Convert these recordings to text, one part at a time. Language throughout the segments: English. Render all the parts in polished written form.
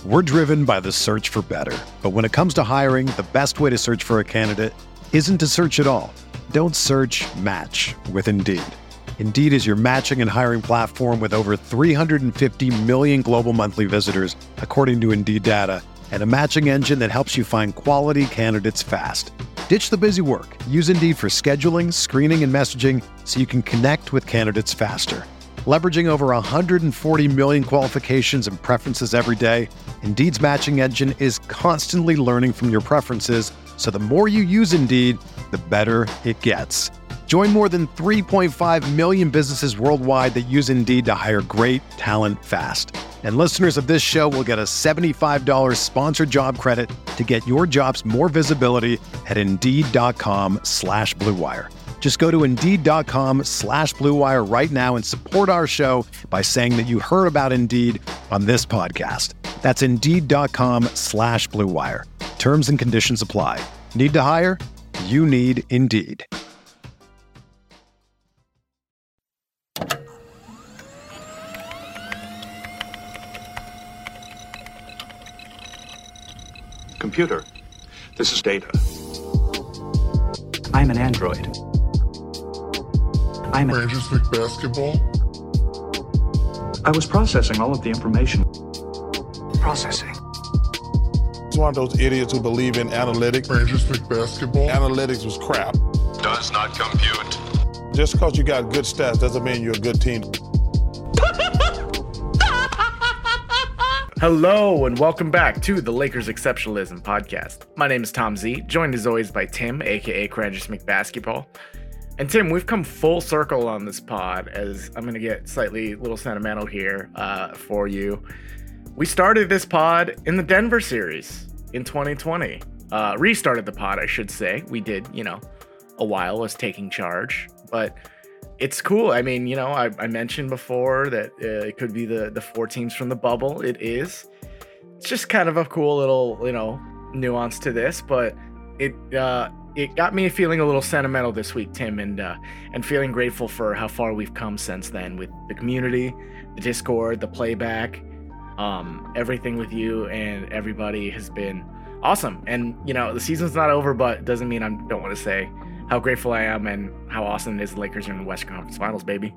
We're driven by the search for better. But when it comes to hiring, the best way to search for a candidate isn't to search at all. Don't search, match with Indeed. Indeed is your matching and hiring platform with over 350 million global monthly visitors, according to Indeed data, and a matching engine that helps you find quality candidates fast. Ditch the busy work. Use Indeed for scheduling, screening, and messaging so you can connect with candidates faster. Leveraging over 140 million qualifications and preferences every day, Indeed's matching engine is constantly learning from your preferences, so the more you use Indeed, the better it gets. Join more than 3.5 million businesses worldwide that use Indeed to hire great talent fast. And listeners of this show will get a $75 sponsored job credit to get your jobs more visibility at Indeed.com/Blue Wire. Just go to Indeed.com/Blue Wire right now and support our show by saying that you heard about Indeed on this podcast. That's Indeed.com/Blue Wire. Terms and conditions apply. Need to hire? You need Indeed. Computer, this is Data. I'm an android. I'm Rangers League basketball. I was processing all of the information. processing. It's one of those idiots who believe in analytics. Rangers League basketball. Analytics was crap. Does not compute. Just because you got good stats doesn't mean you're a good team. Hello and welcome back to the Lakers Exceptionalism Podcast. My name is Tom Z, joined as always by Tim, aka Rangers McBasketball. And Tim, we've come full circle on this pod, as I'm going to get slightly a little sentimental here for you. We started this pod in the Denver series in 2020. Restarted the pod, I should say. We did, a while as taking charge, but it's cool. I mean, I mentioned before that it could be the four teams from the bubble. It is. It's just kind of a cool little, nuance to this, but it got me feeling a little sentimental this week, Tim, and feeling grateful for how far we've come since then with the community, the Discord, the playback, everything with you and everybody has been awesome. And, the season's not over, but it doesn't mean I don't want to say how grateful I am and how awesome it is the Lakers are in the Western Conference Finals, baby.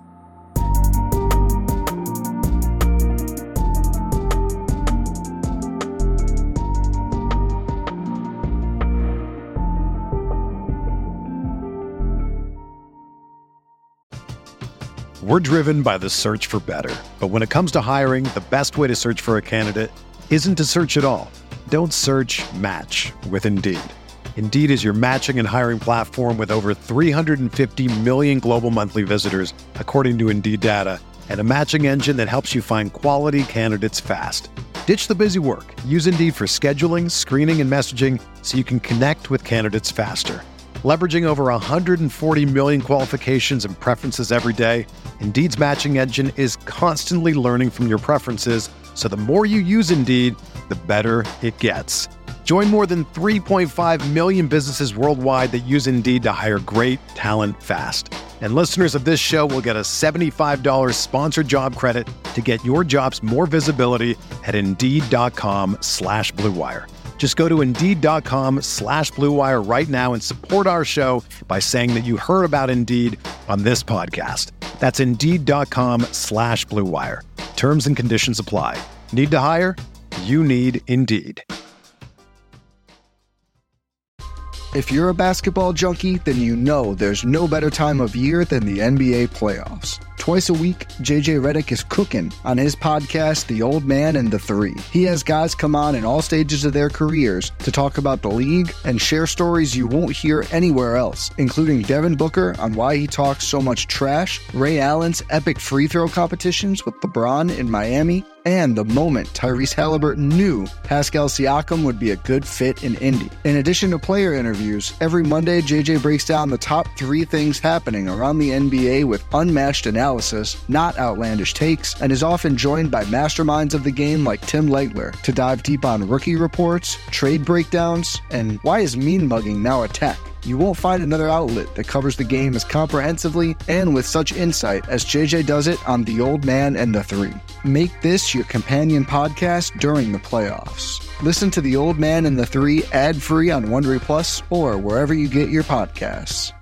We're driven by the search for better. But when it comes to hiring, the best way to search for a candidate isn't to search at all. Don't search, match with Indeed. Indeed is your matching and hiring platform with over 350 million global monthly visitors, according to Indeed data, and a matching engine that helps you find quality candidates fast. Ditch the busy work. Use Indeed for scheduling, screening, and messaging so you can connect with candidates faster. Leveraging over 140 million qualifications and preferences every day, Indeed's matching engine is constantly learning from your preferences, so the more you use Indeed, the better it gets. Join more than 3.5 million businesses worldwide that use Indeed to hire great talent fast. And listeners of this show will get a $75 sponsored job credit to get your jobs more visibility at Indeed.com/Blue Wire. Just go to Indeed.com/Blue Wire right now and support our show by saying that you heard about Indeed on this podcast. That's Indeed.com/Blue Wire. Terms and conditions apply. Need to hire? You need Indeed. If you're a basketball junkie, then you know there's no better time of year than the NBA playoffs. Twice a week, JJ Redick is cooking on his podcast, The Old Man and the Three. He has guys come on in all stages of their careers to talk about the league and share stories you won't hear anywhere else, including Devin Booker on why he talks so much trash, Ray Allen's epic free throw competitions with LeBron in Miami, and the moment Tyrese Halliburton knew Pascal Siakam would be a good fit in Indy. In addition to player interviews, every Monday JJ breaks down the top 3 things happening around the NBA with unmatched analysis analysis, not outlandish takes, and is often joined by masterminds of the game like Tim Legler to dive deep on rookie reports, trade breakdowns, and why is mean mugging now a tech? You won't find another outlet that covers the game as comprehensively and with such insight as JJ does it on The Old Man and the Three. Make this your companion podcast during the playoffs. Listen to The Old Man and the Three ad-free on Wondery Plus or wherever you get your podcasts.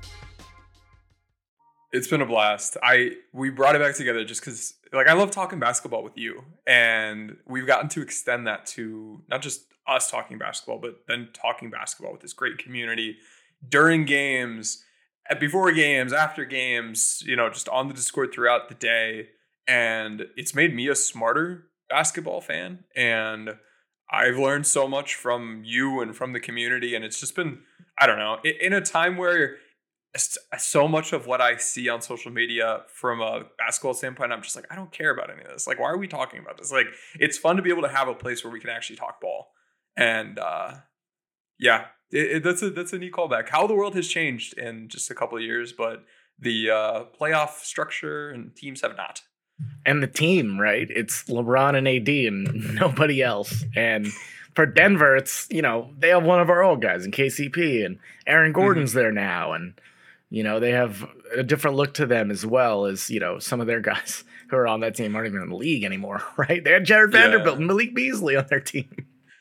It's been a blast. We brought it back together just because, I love talking basketball with you, and we've gotten to extend that to not just us talking basketball, but then talking basketball with this great community during games, before games, after games, just on the Discord throughout the day. And it's made me a smarter basketball fan. And I've learned so much from you and from the community. And it's just been, I don't know, in a time where so much of what I see on social media from a basketball standpoint, I'm just I don't care about any of this. Why are we talking about this? It's fun to be able to have a place where we can actually talk ball. And yeah. That's a neat callback. How the world has changed in just a couple of years, but the playoff structure and teams have not. And the team, right? It's LeBron and AD and nobody else. And for Denver, it's, they have one of our old guys in KCP, and Aaron Gordon's there now. And, they have a different look to them as well as, some of their guys who are on that team aren't even in the league anymore, right? They had Jared Vanderbilt and Malik Beasley on their team.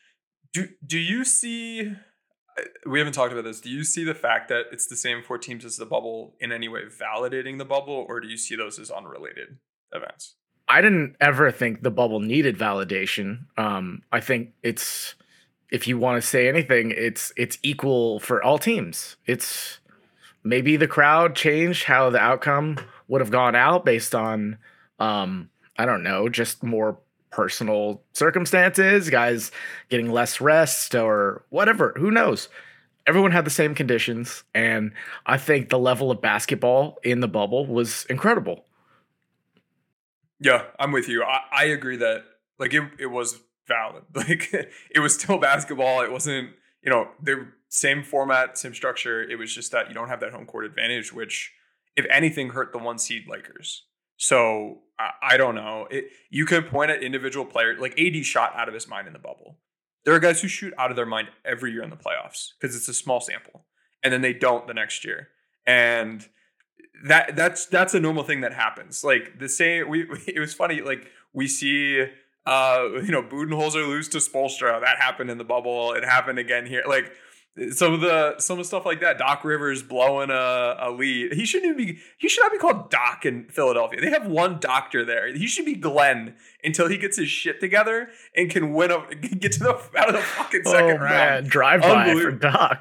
Do you see... We haven't talked about this. Do you see the fact that it's the same 4 teams as the bubble in any way validating the bubble, or do you see those as unrelated events? I didn't ever think the bubble needed validation. I think it's, if you want to say anything, it's equal for all teams. It's maybe the crowd changed how the outcome would have gone out based on, I don't know, just more personal circumstances, guys getting less rest or whatever, who knows. Everyone had the same conditions, and I think the level of basketball in the bubble was incredible. Yeah, I'm with you. I agree that it was valid. It was still basketball. It wasn't, the same format, same structure. It was just that you don't have that home court advantage, which if anything hurt the 1 seed Lakers. So I don't know. You could point at individual players. AD shot out of his mind in the bubble. There are guys who shoot out of their mind every year in the playoffs because it's a small sample, and then they don't the next year. And that's a normal thing that happens. The same. It was funny. We see Budenholzer lose to Spoelstra. That happened in the bubble. It happened again here. Some of the stuff like that. Doc Rivers blowing a lead. He should not be called Doc in Philadelphia. They have one doctor there. He should be Glenn until he gets his shit together and can get to out of the fucking second round. Drive by for Doc.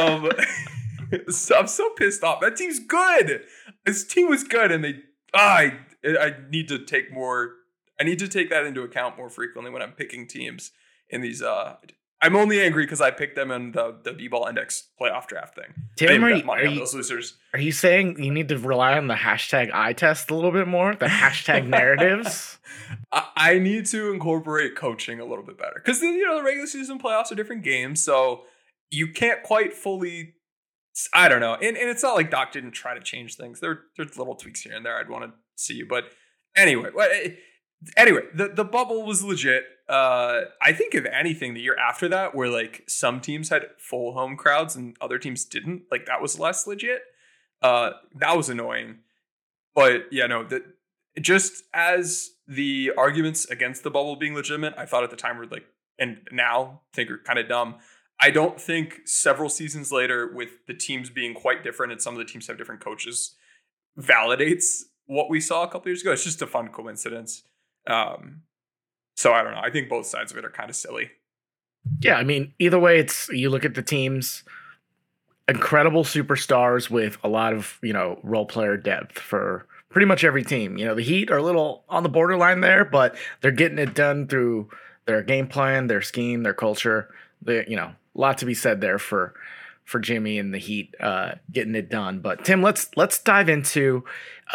So I'm so pissed off. That team's good. This team was good, and I need to take more. I need to take that into account more frequently when I'm picking teams in these. I'm only angry because I picked them in the B-Ball Index playoff draft thing. Tim, those losers. Are you saying you need to rely on the hashtag eye test a little bit more? The hashtag narratives? I need to incorporate coaching a little bit better. Because, the regular season playoffs are different games. So you can't quite fully, I don't know. And it's not like Doc didn't try to change things. There's little tweaks here and there I'd want to see. But anyway, the bubble was legit. I think if anything, the year after that, where some teams had full home crowds and other teams didn't, that was less legit. That was annoying. But yeah, no, just as the arguments against the bubble being legitimate, I thought at the time were and now think are kind of dumb. I don't think several seasons later, with the teams being quite different and some of the teams have different coaches, validates what we saw a couple years ago. It's just a fun coincidence. So I don't know. I think both sides of it are kind of silly. Yeah, I mean, either way, you look at the teams, incredible superstars with a lot of, role player depth for pretty much every team. The Heat are a little on the borderline there, but they're getting it done through their game plan, their scheme, their culture. A lot to be said there for Jimmy and the Heat getting it done. But Tim, let's dive into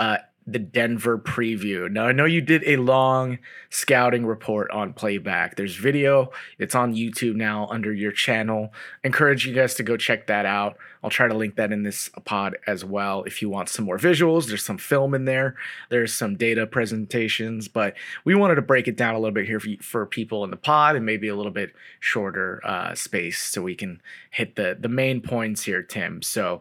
the Denver preview. Now, I know you did a long scouting report on Playback. There's video. It's on YouTube now under your channel. I encourage you guys to go check that out. I'll try to link that in this pod as well if you want some more visuals. There's some film in there. There's some data presentations, but we wanted to break it down a little bit here for people in the pod and maybe a little bit shorter space so we can hit the main points here, Tim. So,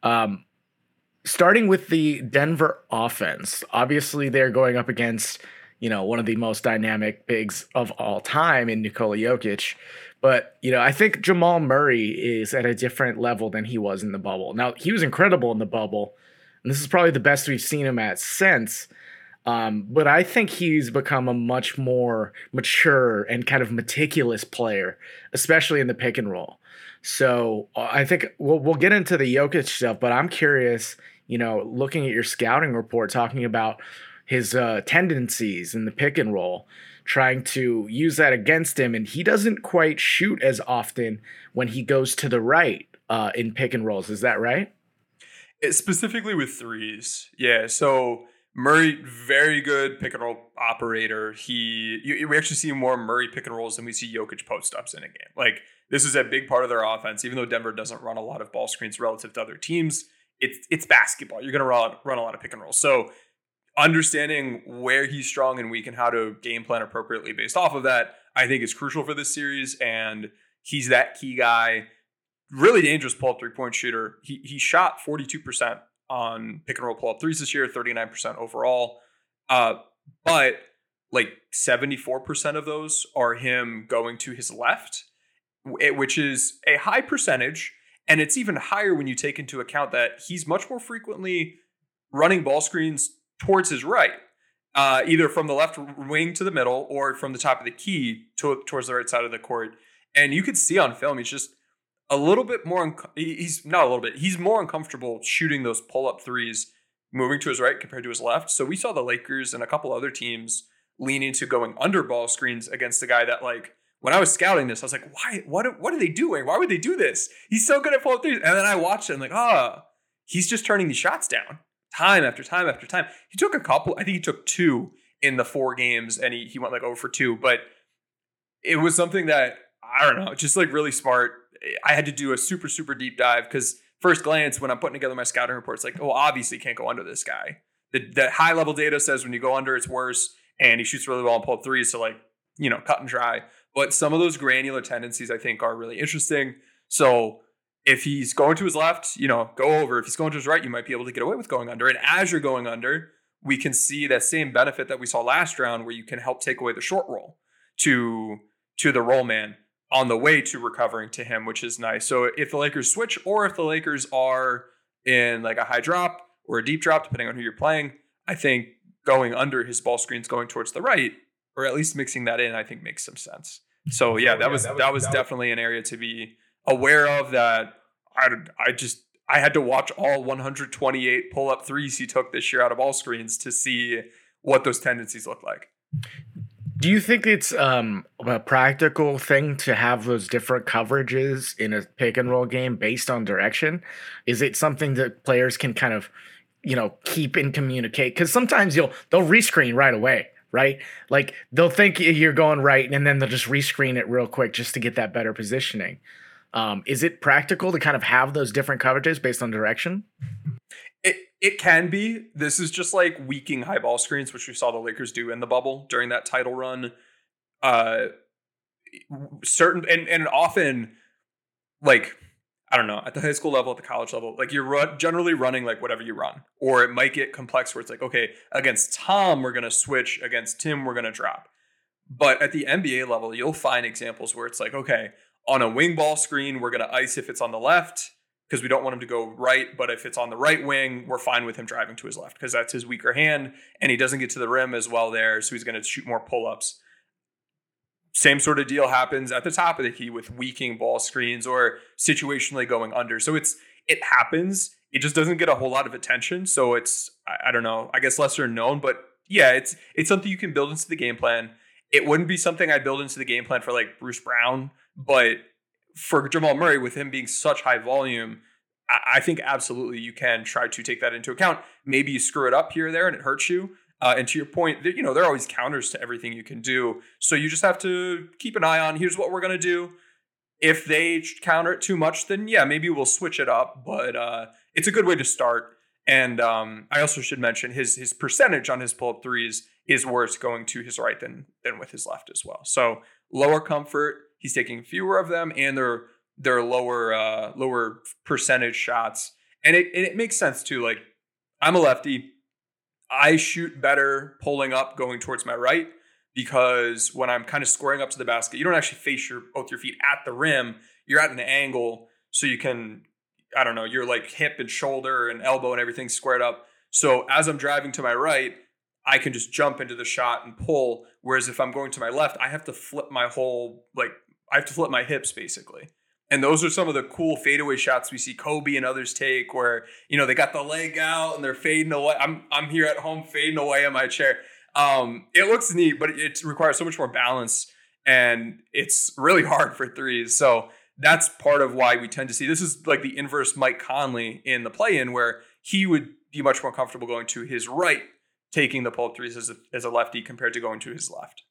starting with the Denver offense, obviously they're going up against, one of the most dynamic bigs of all time in Nikola Jokic. But, I think Jamal Murray is at a different level than he was in the bubble. Now, he was incredible in the bubble, and this is probably the best we've seen him at since. But I think he's become a much more mature and kind of meticulous player, especially in the pick and roll. So I think we'll get into the Jokic stuff, but I'm curious, looking at your scouting report, talking about his tendencies in the pick and roll, trying to use that against him. And he doesn't quite shoot as often when he goes to the right in pick and rolls. Is that right? Specifically with threes. Yeah. So Murray, very good pick and roll operator. We actually see more Murray pick and rolls than we see Jokic post ups in a game. Like, this is a big part of their offense. Even though Denver doesn't run a lot of ball screens relative to other teams, it's basketball. You're going to run a lot of pick and rolls. So understanding where he's strong and weak and how to game plan appropriately based off of that, I think is crucial for this series. And he's that key guy. Really dangerous pull-up three-point shooter. He shot 42% on pick and roll pull-up threes this year, 39% overall. But like 74% of those are him going to his left, which is a high percentage. And it's even higher when you take into account that he's much more frequently running ball screens towards his right, either from the left wing to the middle or from the top of the key towards the right side of the court. And you could see on film, he's just a little bit more, he's more uncomfortable shooting those pull-up threes, moving to his right compared to his left. So we saw the Lakers and a couple other teams lean into going under ball screens against the guy that, like, when I was scouting this, I was like, why? What are they doing? Why would they do this? He's so good at pull-up threes. And then I watched it and like, he's just turning these shots down time after time after time. He took a couple, I think he took 2 in the 4 games and he went like 0 for 2. But it was something that, I don't know, just like really smart. I had to do a super, super deep dive because first glance, when I'm putting together my scouting reports, like, obviously can't go under this guy. The high level data says when you go under, it's worse. And he shoots really well on pull-up threes. So like, cut and dry. But some of those granular tendencies, I think, are really interesting. So if he's going to his left, go over. If he's going to his right, you might be able to get away with going under. And as you're going under, we can see that same benefit that we saw last round where you can help take away the short roll to the roll man on the way to recovering to him, which is nice. So if the Lakers switch or if the Lakers are in like a high drop or a deep drop, depending on who you're playing, I think going under his ball screens going towards the right, or at least mixing that in, I think makes some sense. So yeah, that was definitely an area to be aware of. That I had to watch all 128 pull-up threes he took this year out of ball screens to see what those tendencies look like. Do you think it's a practical thing to have those different coverages in a pick and roll game based on direction? Is it something that players can kind of, keep and communicate? Because sometimes they'll rescreen right away. Right? Like they'll think you're going right and then they'll just rescreen it real quick just to get that better positioning. Is it practical to kind of have those different coverages based on direction? It can be. This is just like weaking high ball screens, which we saw the Lakers do in the bubble during that title run. Certain and often, like, I don't know, at the high school level, at the college level, like you're generally running like whatever you run, or it might get complex where it's like, okay, against Tom, we're going to switch, against Tim, we're going to drop. But at the NBA level, you'll find examples where it's like, okay, on a wing ball screen, we're going to ice if it's on the left because we don't want him to go right. But if it's on the right wing, we're fine with him driving to his left because that's his weaker hand and he doesn't get to the rim as well there. So he's going to shoot more pull-ups. Same sort of deal happens at the top of the key with weaking ball screens or situationally going under. So it happens. It just doesn't get a whole lot of attention. So it's, I don't know, I guess lesser known, but yeah, it's something you can build into the game plan. It wouldn't be something I'd build into the game plan for like Bruce Brown, but for Jamal Murray, with him being such high volume, I think absolutely you can try to take that into account. Maybe you screw it up here or there and it hurts you. And to your point, there are always counters to everything you can do. So you just have to keep an eye on, here's what we're going to do. If they counter it too much, then yeah, maybe we'll switch it up. But it's a good way to start. And I also should mention his percentage on his pull-up threes is worse going to his right than with his left as well. So lower comfort, he's taking fewer of them, and they're lower percentage shots. And it makes sense too. Like, I'm a lefty. I shoot better pulling up going towards my right, because when I'm kind of squaring up to the basket, you don't actually face both your feet at the rim. You're at an angle, so you can, I don't know, you're like hip and shoulder and elbow and everything squared up. So as I'm driving to my right, I can just jump into the shot and pull. Whereas if I'm going to my left, I have to flip my flip my hips basically. And those are some of the cool fadeaway shots we see Kobe and others take, where, they got the leg out and they're fading away. I'm here at home fading away in my chair. It looks neat, but it requires so much more balance, and it's really hard for threes. So that's part of why we tend to see, this is like the inverse Mike Conley in the play-in, where he would be much more comfortable going to his right, taking the pull-up threes as a lefty compared to going to his left.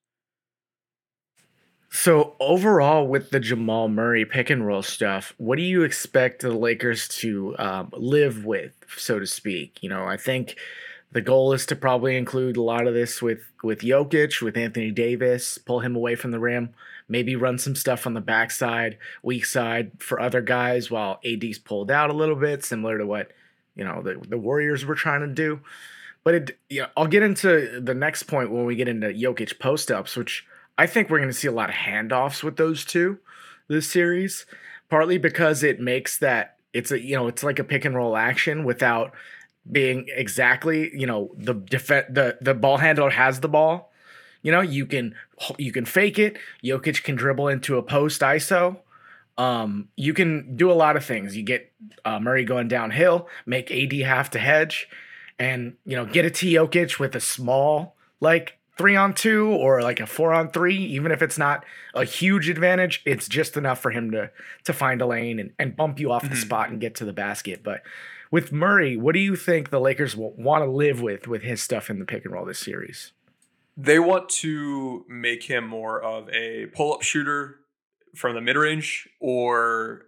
So overall, with the Jamal Murray pick and roll stuff, what do you expect the Lakers to live with, so to speak? I think the goal is to probably include a lot of this with Jokic, with Anthony Davis, pull him away from the rim, maybe run some stuff on the backside, weak side for other guys while AD's pulled out a little bit, similar to what the Warriors were trying to do. But I'll get into the next point when we get into Jokic post-ups, which I think we're going to see a lot of handoffs with those two this series, partly because it makes that it's like a pick and roll action without being exactly, the ball handler has the ball. You can fake it. Jokic can dribble into a post ISO. You can do a lot of things. You get Murray going downhill, make AD have to hedge, and get it to Jokic with a small 3-on-2 or like a 4-on-3, even if it's not a huge advantage, it's just enough for him to find a lane and bump you off the spot and get to the basket. But with Murray, what do you think the Lakers will want to live with his stuff in the pick and roll this series? They want to make him more of a pull-up shooter from the mid-range, or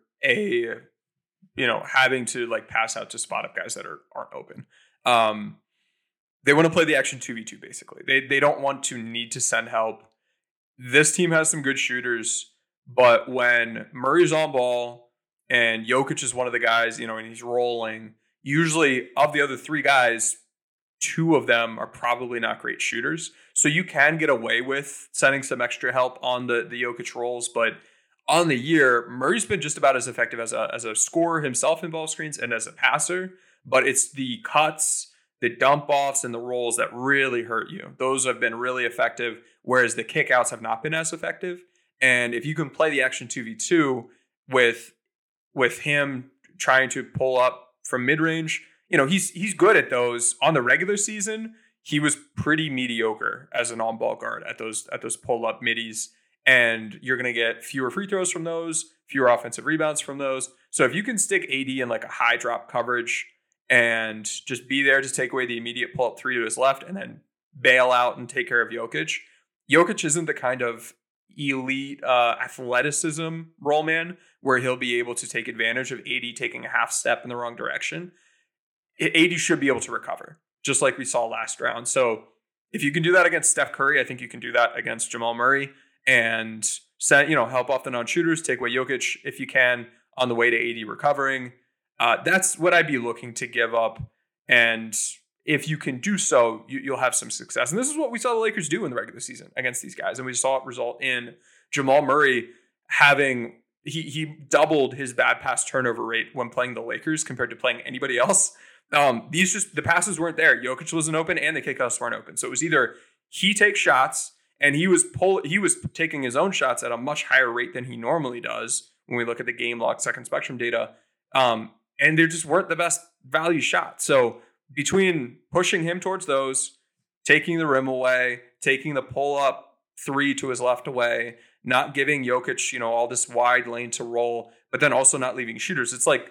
having to pass out to spot up guys that aren't open. They want to play the action 2v2 basically. They don't want to need to send help. This team has some good shooters, but when Murray's on ball and Jokic is one of the guys, and he's rolling, usually of the other three guys, two of them are probably not great shooters. So you can get away with sending some extra help on the Jokic rolls, but on the year, Murray's been just about as effective as a scorer himself in ball screens and as a passer, but it's the cuts, the dump offs, and the rolls that really hurt you. Those have been really effective, whereas the kickouts have not been as effective. And if you can play the action 2v2 with him trying to pull up from mid-range, he's good at those. On the regular season, he was pretty mediocre as an on-ball guard at those pull-up middies. And you're going to get fewer free throws from those, fewer offensive rebounds from those. So if you can stick AD in a high drop coverage and just be there to take away the immediate pull-up three to his left and then bail out and take care of Jokic. Jokic isn't the kind of elite athleticism roll man where he'll be able to take advantage of AD taking a half step in the wrong direction. AD should be able to recover, just like we saw last round. So if you can do that against Steph Curry, I think you can do that against Jamal Murray and help off the non-shooters, take away Jokic if you can on the way to AD recovering. That's what I'd be looking to give up. And if you can do so, you'll have some success. And this is what we saw the Lakers do in the regular season against these guys. And we saw it result in Jamal Murray having, he doubled his bad pass turnover rate when playing the Lakers compared to playing anybody else. The passes weren't there. Jokic wasn't open and the kickouts weren't open. So it was either he takes shots, and he was taking his own shots at a much higher rate than he normally does when we look at the game log second spectrum data. And they just weren't the best value shots. So between pushing him towards those, taking the rim away, taking the pull-up three to his left away, not giving Jokic, all this wide lane to roll, but then also not leaving shooters. It's like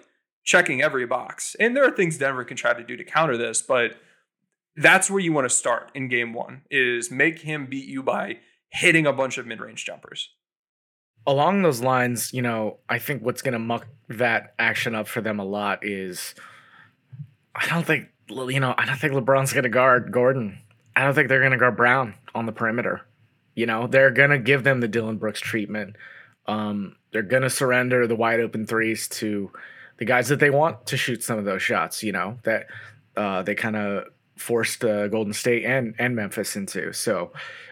checking every box. And there are things Denver can try to do to counter this, but that's where you want to start in game one, is make him beat you by hitting a bunch of mid-range jumpers. Along those lines, I think what's going to muck that action up for them a lot is I don't think LeBron's going to guard Gordon. I don't think they're going to guard Brown on the perimeter. They're going to give them the Dillon Brooks treatment. They're going to surrender the wide open threes to the guys that they want to shoot some of those shots, that they kind of forced Golden State and Memphis into. So,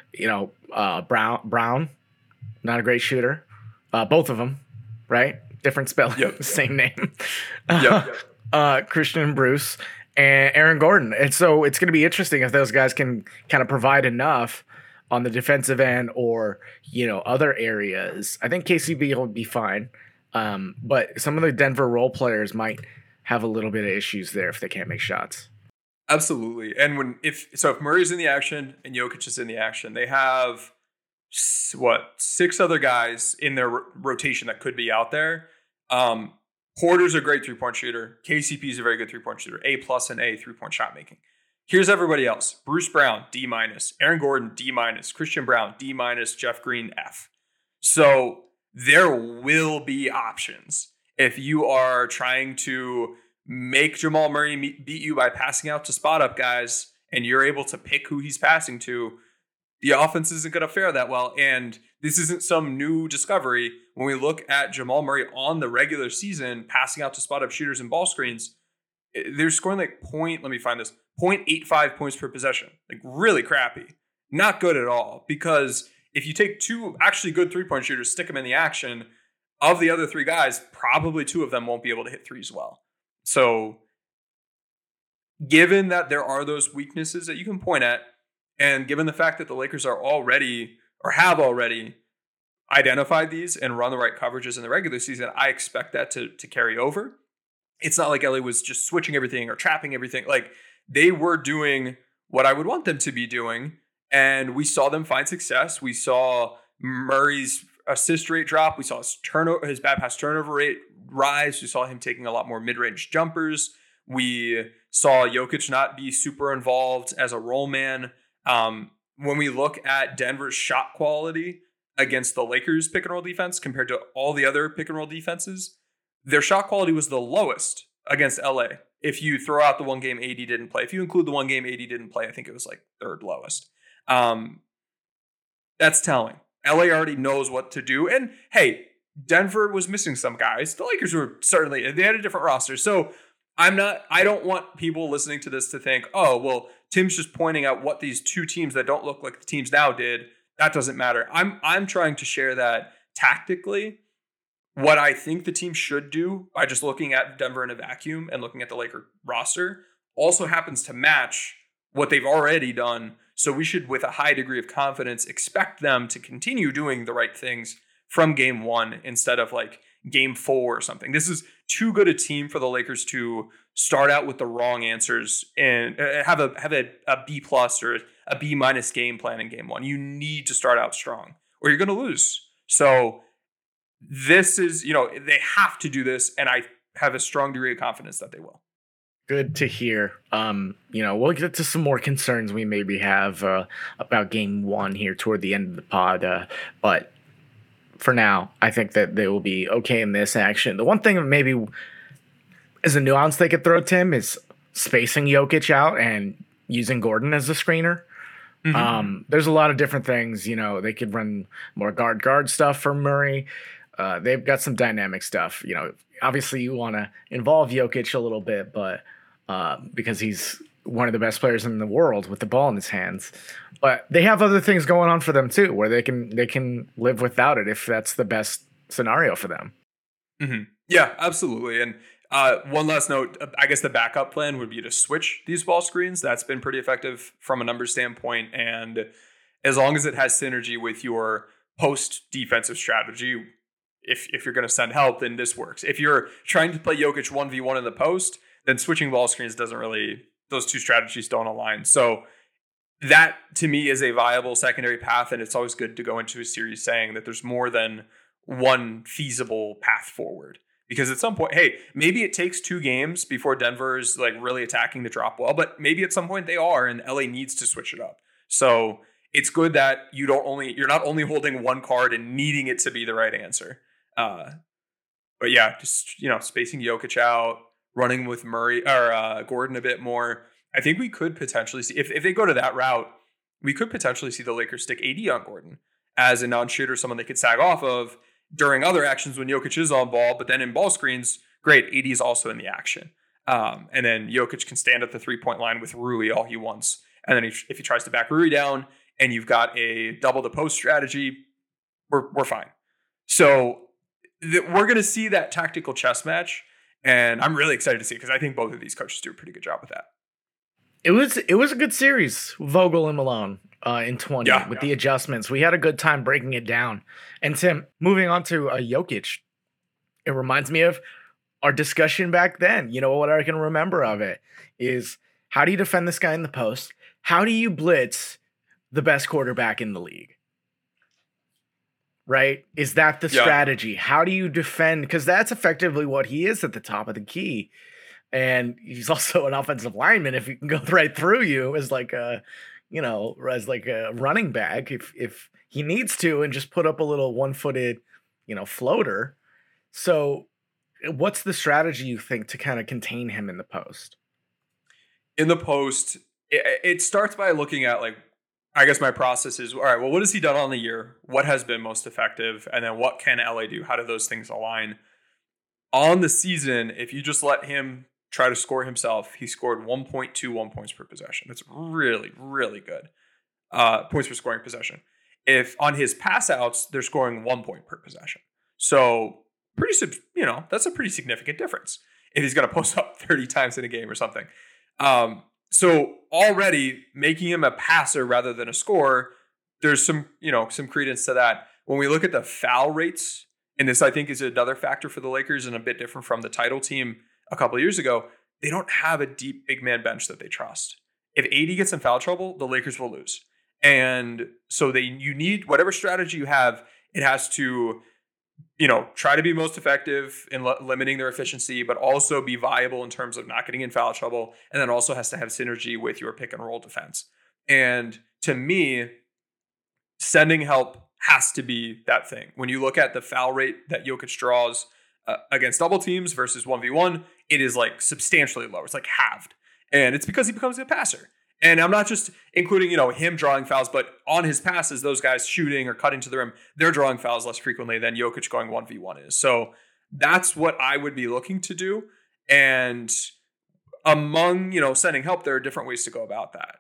Brown, not a great shooter. Both of them, right? Different spelling, yep. Same name. Yep. Christian Bruce and Aaron Gordon. And so it's going to be interesting if those guys can kind of provide enough on the defensive end or, other areas. I think KCP will be fine. But some of the Denver role players might have a little bit of issues there if they can't make shots. Absolutely. And if Murray's in the action and Jokic is in the action, they have 6 other guys in their rotation that could be out there. Porter's a great 3-point shooter. KCP's a very good 3-point shooter. A+ and A 3-point shot making. Here's everybody else. Bruce Brown, D-. Aaron Gordon, D-. Christian Brown, D-. Jeff Green, F. So there will be options. If you are trying to make Jamal Murray beat you by passing out to spot up guys and you're able to pick who he's passing to, the offense isn't going to fare that well. And this isn't some new discovery. When we look at Jamal Murray on the regular season, passing out to spot up shooters and ball screens, they're scoring 0.85 points per possession. Really crappy. Not good at all. Because if you take 2 actually good 3-point shooters, stick them in the action, of the other 3 guys, probably 2 of them won't be able to hit threes well. So given that there are those weaknesses that you can point at, and given the fact that the Lakers have already identified these and run the right coverages in the regular season, I expect that to carry over. It's not like LA was just switching everything or trapping everything. They were doing what I would want them to be doing, and we saw them find success. We saw Murray's assist rate drop. We saw his bad pass turnover rate rise. We saw him taking a lot more mid-range jumpers. We saw Jokic not be super involved as a roll man. When we look at Denver's shot quality against the Lakers pick and roll defense compared to all the other pick and roll defenses, their shot quality was the lowest against LA. If you throw out the one game AD didn't play, if you include the one game AD didn't play, I think it was 3rd lowest. That's telling. LA already knows what to do. And hey, Denver was missing some guys. The Lakers were they had a different roster. So I don't want people listening to this to think, oh, well, Tim's just pointing out what these 2 teams that don't look like the teams now did. That doesn't matter. I'm trying to share that tactically, what I think the team should do by just looking at Denver in a vacuum and looking at the Laker roster also happens to match what they've already done. So we should, with a high degree of confidence, expect them to continue doing the right things from game 1 instead of game 4 or something. This is too good a team for the Lakers to start out with the wrong answers and have a B+ or a B- game plan in game 1. You need to start out strong or you're going to lose. So this is, they have to do this, and I have a strong degree of confidence that they will. Good to hear. We'll get to some more concerns we maybe have about game 1 here toward the end of the pod. But for now, I think that they will be okay in this action. The one thing that maybe is a nuance they could throw, Tim, is spacing Jokic out and using Gordon as a screener. Mm-hmm. There's a lot of different things. They could run more guard stuff for Murray. They've got some dynamic stuff. Obviously you want to involve Jokic a little bit, but because he's one of the best players in the world with the ball in his hands. But they have other things going on for them too, where they can live without it if that's the best scenario for them. Mm-hmm. Yeah, absolutely. And one last note, I guess the backup plan would be to switch these ball screens. That's been pretty effective from a numbers standpoint. And as long as it has synergy with your post defensive strategy, if you're going to send help, then this works. If you're trying to play Jokic 1v1 in the post, then switching ball screens those 2 strategies don't align. So that to me is a viable secondary path. And it's always good to go into a series saying that there's more than one feasible path forward, Because at some point, hey, maybe it takes 2 games before Denver is like really attacking the drop well, but maybe at some point they are, and LA needs to switch it up. So it's good that you're not only holding one card and needing it to be the right answer. But yeah, just, spacing Jokic out, running with Murray or Gordon a bit more. I think we could potentially see, if they go to that route, we could potentially see the Lakers stick AD on Gordon as a non-shooter, someone they could sag off of during other actions when Jokic is on ball. But then in ball screens, great, AD is also in the action. And then Jokic can stand at the 3-point line with Rui all he wants. And then if he tries to back Rui down and you've got a double the post strategy, we're fine. So we're going to see that tactical chess match. And I'm really excited to see it because I think both of these coaches do a pretty good job with that. It was a good series, Vogel and Malone, in 20 with the adjustments. We had a good time breaking it down. And Tim, moving on to Jokic, it reminds me of our discussion back then. What I can remember of it is, how do you defend this guy in the post? How do you blitz the best quarterback in the league? Right? Is that the strategy? How do you defend? Because that's effectively what he is at the top of the key. And he's also an offensive lineman. If he can go right through you as like a running back, if he needs to, and just put up a little 1-footed, floater. So what's the strategy you think to kind of contain him in the post? In the post, it starts by looking at, like, I guess my process is, all right, well, what has he done on the year? What has been most effective? And then what can LA do? How do those things align? On the season, if you just let him try to score himself, he scored 1.21 points per possession. That's really, really good. Points per scoring possession. If on his pass outs, they're scoring 1 point per possession. So that's a pretty significant difference if he's going to post up 30 times in a game or something. So already making him a passer rather than a scorer, there's some credence to that. When we look at the foul rates, and this I think is another factor for the Lakers and a bit different from the title team a couple of years ago, they don't have a deep big man bench that they trust. If AD gets in foul trouble, the Lakers will lose. And so you need whatever strategy you have, it has to, try to be most effective in limiting their efficiency, but also be viable in terms of not getting in foul trouble. And then also has to have synergy with your pick and roll defense. And to me, sending help has to be that thing. When you look at the foul rate that Jokic draws against double teams versus 1v1, it is like substantially lower. It's like halved. And it's because he becomes a passer. And I'm not just including, him drawing fouls, but on his passes, those guys shooting or cutting to the rim, they're drawing fouls less frequently than Jokic going 1v1 is. So that's what I would be looking to do. And among, sending help, there are different ways to go about that.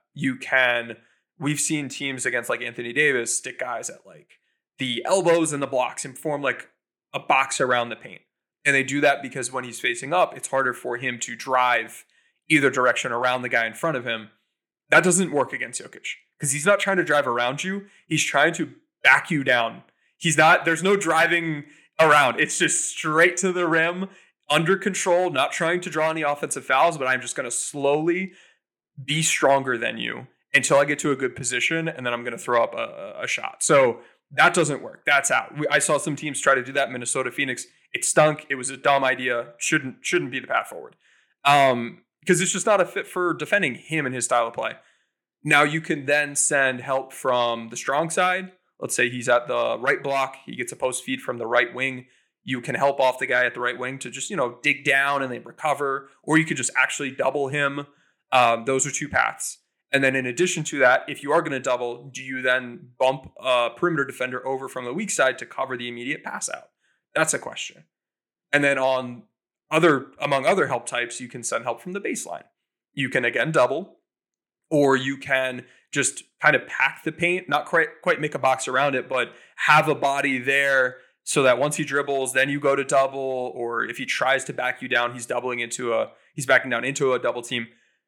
We've seen teams against like Anthony Davis stick guys at like the elbows and the blocks and form like a box around the paint. And they do that because when he's facing up, it's harder for him to drive either direction around the guy in front of him. That doesn't work against Jokic because he's not trying to drive around you. He's trying to back you down. There's no driving around. It's just straight to the rim, under control, not trying to draw any offensive fouls, but I'm just going to slowly be stronger than you until I get to a good position, and then I'm going to throw up a shot. So that doesn't work. That's out. I saw some teams try to do that. Minnesota, Phoenix. It stunk. It was a dumb idea. Shouldn't be the path forward. Because it's just not a fit for defending him and his style of play. Now you can then send help from the strong side. Let's say he's at the right block. He gets a post feed from the right wing. You can help off the guy at the right wing to just, dig down and then recover. Or you could just actually double him. Those are two paths. And then in addition to that, if you are going to double, do you then bump a perimeter defender over from the weak side to cover the immediate pass out? That's a question. And then among other help types, you can send help from the baseline. You can again double, or you can just kind of pack the paint, not quite make a box around it, but have a body there so that once he dribbles, then you go to double, or if he tries to back you down, he's backing down into a double team.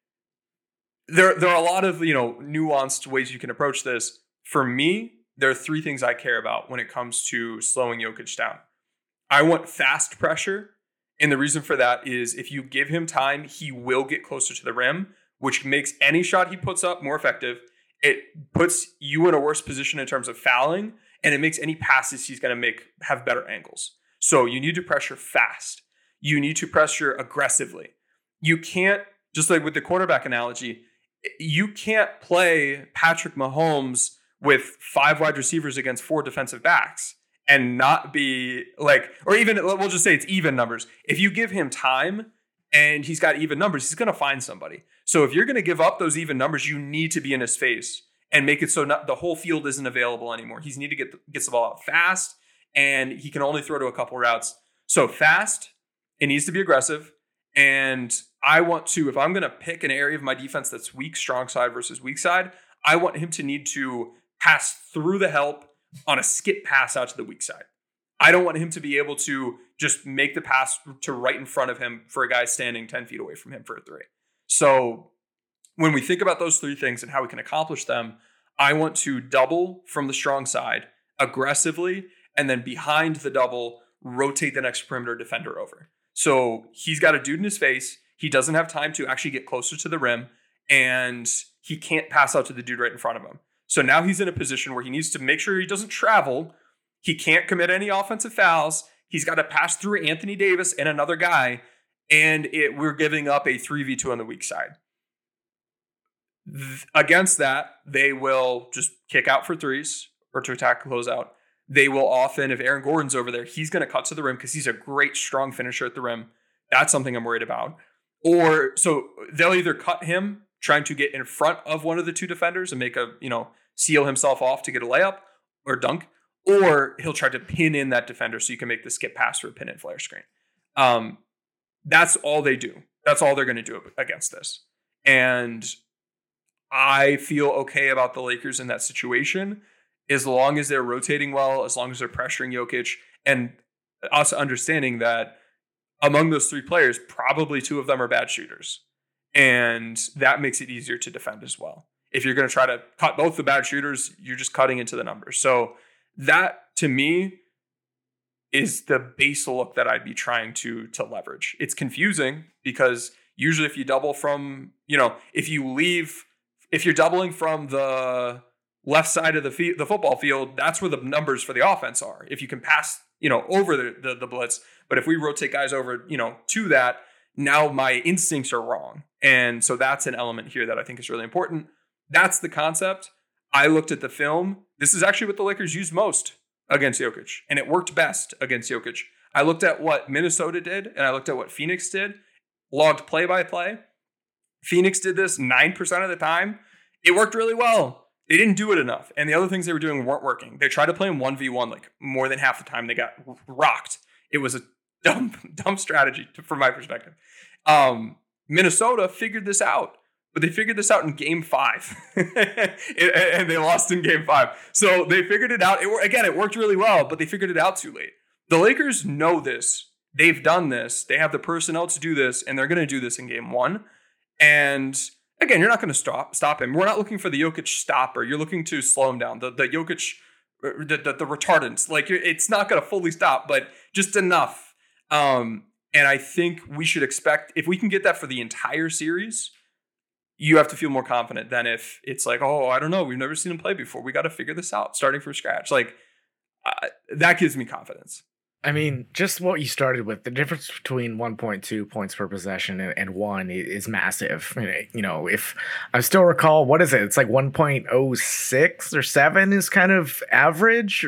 There are a lot of, nuanced ways you can approach this. For me, there are 3 things I care about when it comes to slowing Jokic down. I want fast pressure. And the reason for that is if you give him time, he will get closer to the rim, which makes any shot he puts up more effective. It puts you in a worse position in terms of fouling, and it makes any passes he's going to make have better angles. So you need to pressure fast. you need to pressure aggressively. You can't, just like with the quarterback analogy, you can't play Patrick Mahomes with 5 wide receivers against 4 defensive backs and not be like, or even, we'll just say it's even numbers. If you give him time and he's got even numbers, he's going to find somebody. So if you're going to give up those even numbers, you need to be in his face and make it so the whole field isn't available anymore. He's need to get the ball out fast, and he can only throw to a couple routes. So fast, it needs to be aggressive. And I want to, if I'm going to pick an area of my defense that's weak, strong side versus weak side, I want him to need to pass through the help on a skip pass out to the weak side. I don't want him to be able to just make the pass to right in front of him for a guy standing 10 feet away from him for a 3. So when we think about those 3 things and how we can accomplish them, I want to double from the strong side aggressively, and then behind the double, rotate the next perimeter defender over. So he's got a dude in his face. He doesn't have time to actually get closer to the rim, and he can't pass out to the dude right in front of him. So now he's in a position where he needs to make sure he doesn't travel. He can't commit any offensive fouls. He's got to pass through Anthony Davis and another guy, and we're giving up a 3v2 on the weak side. Against that, they will just kick out for threes or to attack closeout. They will often, if Aaron Gordon's over there, he's going to cut to the rim because he's a great, strong finisher at the rim. That's something I'm worried about. Or so they'll either cut him trying to get in front of one of the 2 defenders and make seal himself off to get a layup or dunk, or he'll try to pin in that defender so you can make the skip pass or a pin and flare screen. That's all they do. That's all they're going to do against this. And I feel okay about the Lakers in that situation as long as they're rotating well, as long as they're pressuring Jokic, and us understanding that among those 3 players, probably 2 of them are bad shooters. And that makes it easier to defend as well. If you're going to try to cut both the bad shooters, you're just cutting into the numbers. So that, to me, is the base look that I'd be trying to leverage. It's confusing because usually if you double from, if you're doubling from the left side of the football field, that's where the numbers for the offense are. If you can pass, over the blitz, but if we rotate guys over, to that, now my instincts are wrong. And so that's an element here that I think is really important. That's the concept. I looked at the film. This is actually what the Lakers used most against Jokic, and it worked best against Jokic. I looked at what Minnesota did, and I looked at what Phoenix did, logged play-by-play. Phoenix did this 9% of the time. It worked really well. They didn't do it enough, and the other things they were doing weren't working. They tried to play in 1v1 like more than half the time. They got rocked. It was a dumb strategy from my perspective. Minnesota figured this out, but they figured this out in game 5 and they lost in game 5. So they figured it out. It worked really well, but they figured it out too late. The Lakers know this. They've done this. They have the personnel to do this, and they're going to do this in game 1. And again, you're not going to stop him. We're not looking for the Jokic stopper. You're looking to slow him down. The Jokic, the retardants. Like, it's not going to fully stop, but just enough. And I think we should expect, if we can get that for the entire series, you have to feel more confident than if it's like, oh, I don't know, we've never seen him play before. We got to figure this out, starting from scratch. Like, that gives me confidence. I mean, just what you started with, the difference between 1.2 points per possession and 1 is massive. If I still recall, what is it? It's like 1.06 or 7 is kind of average.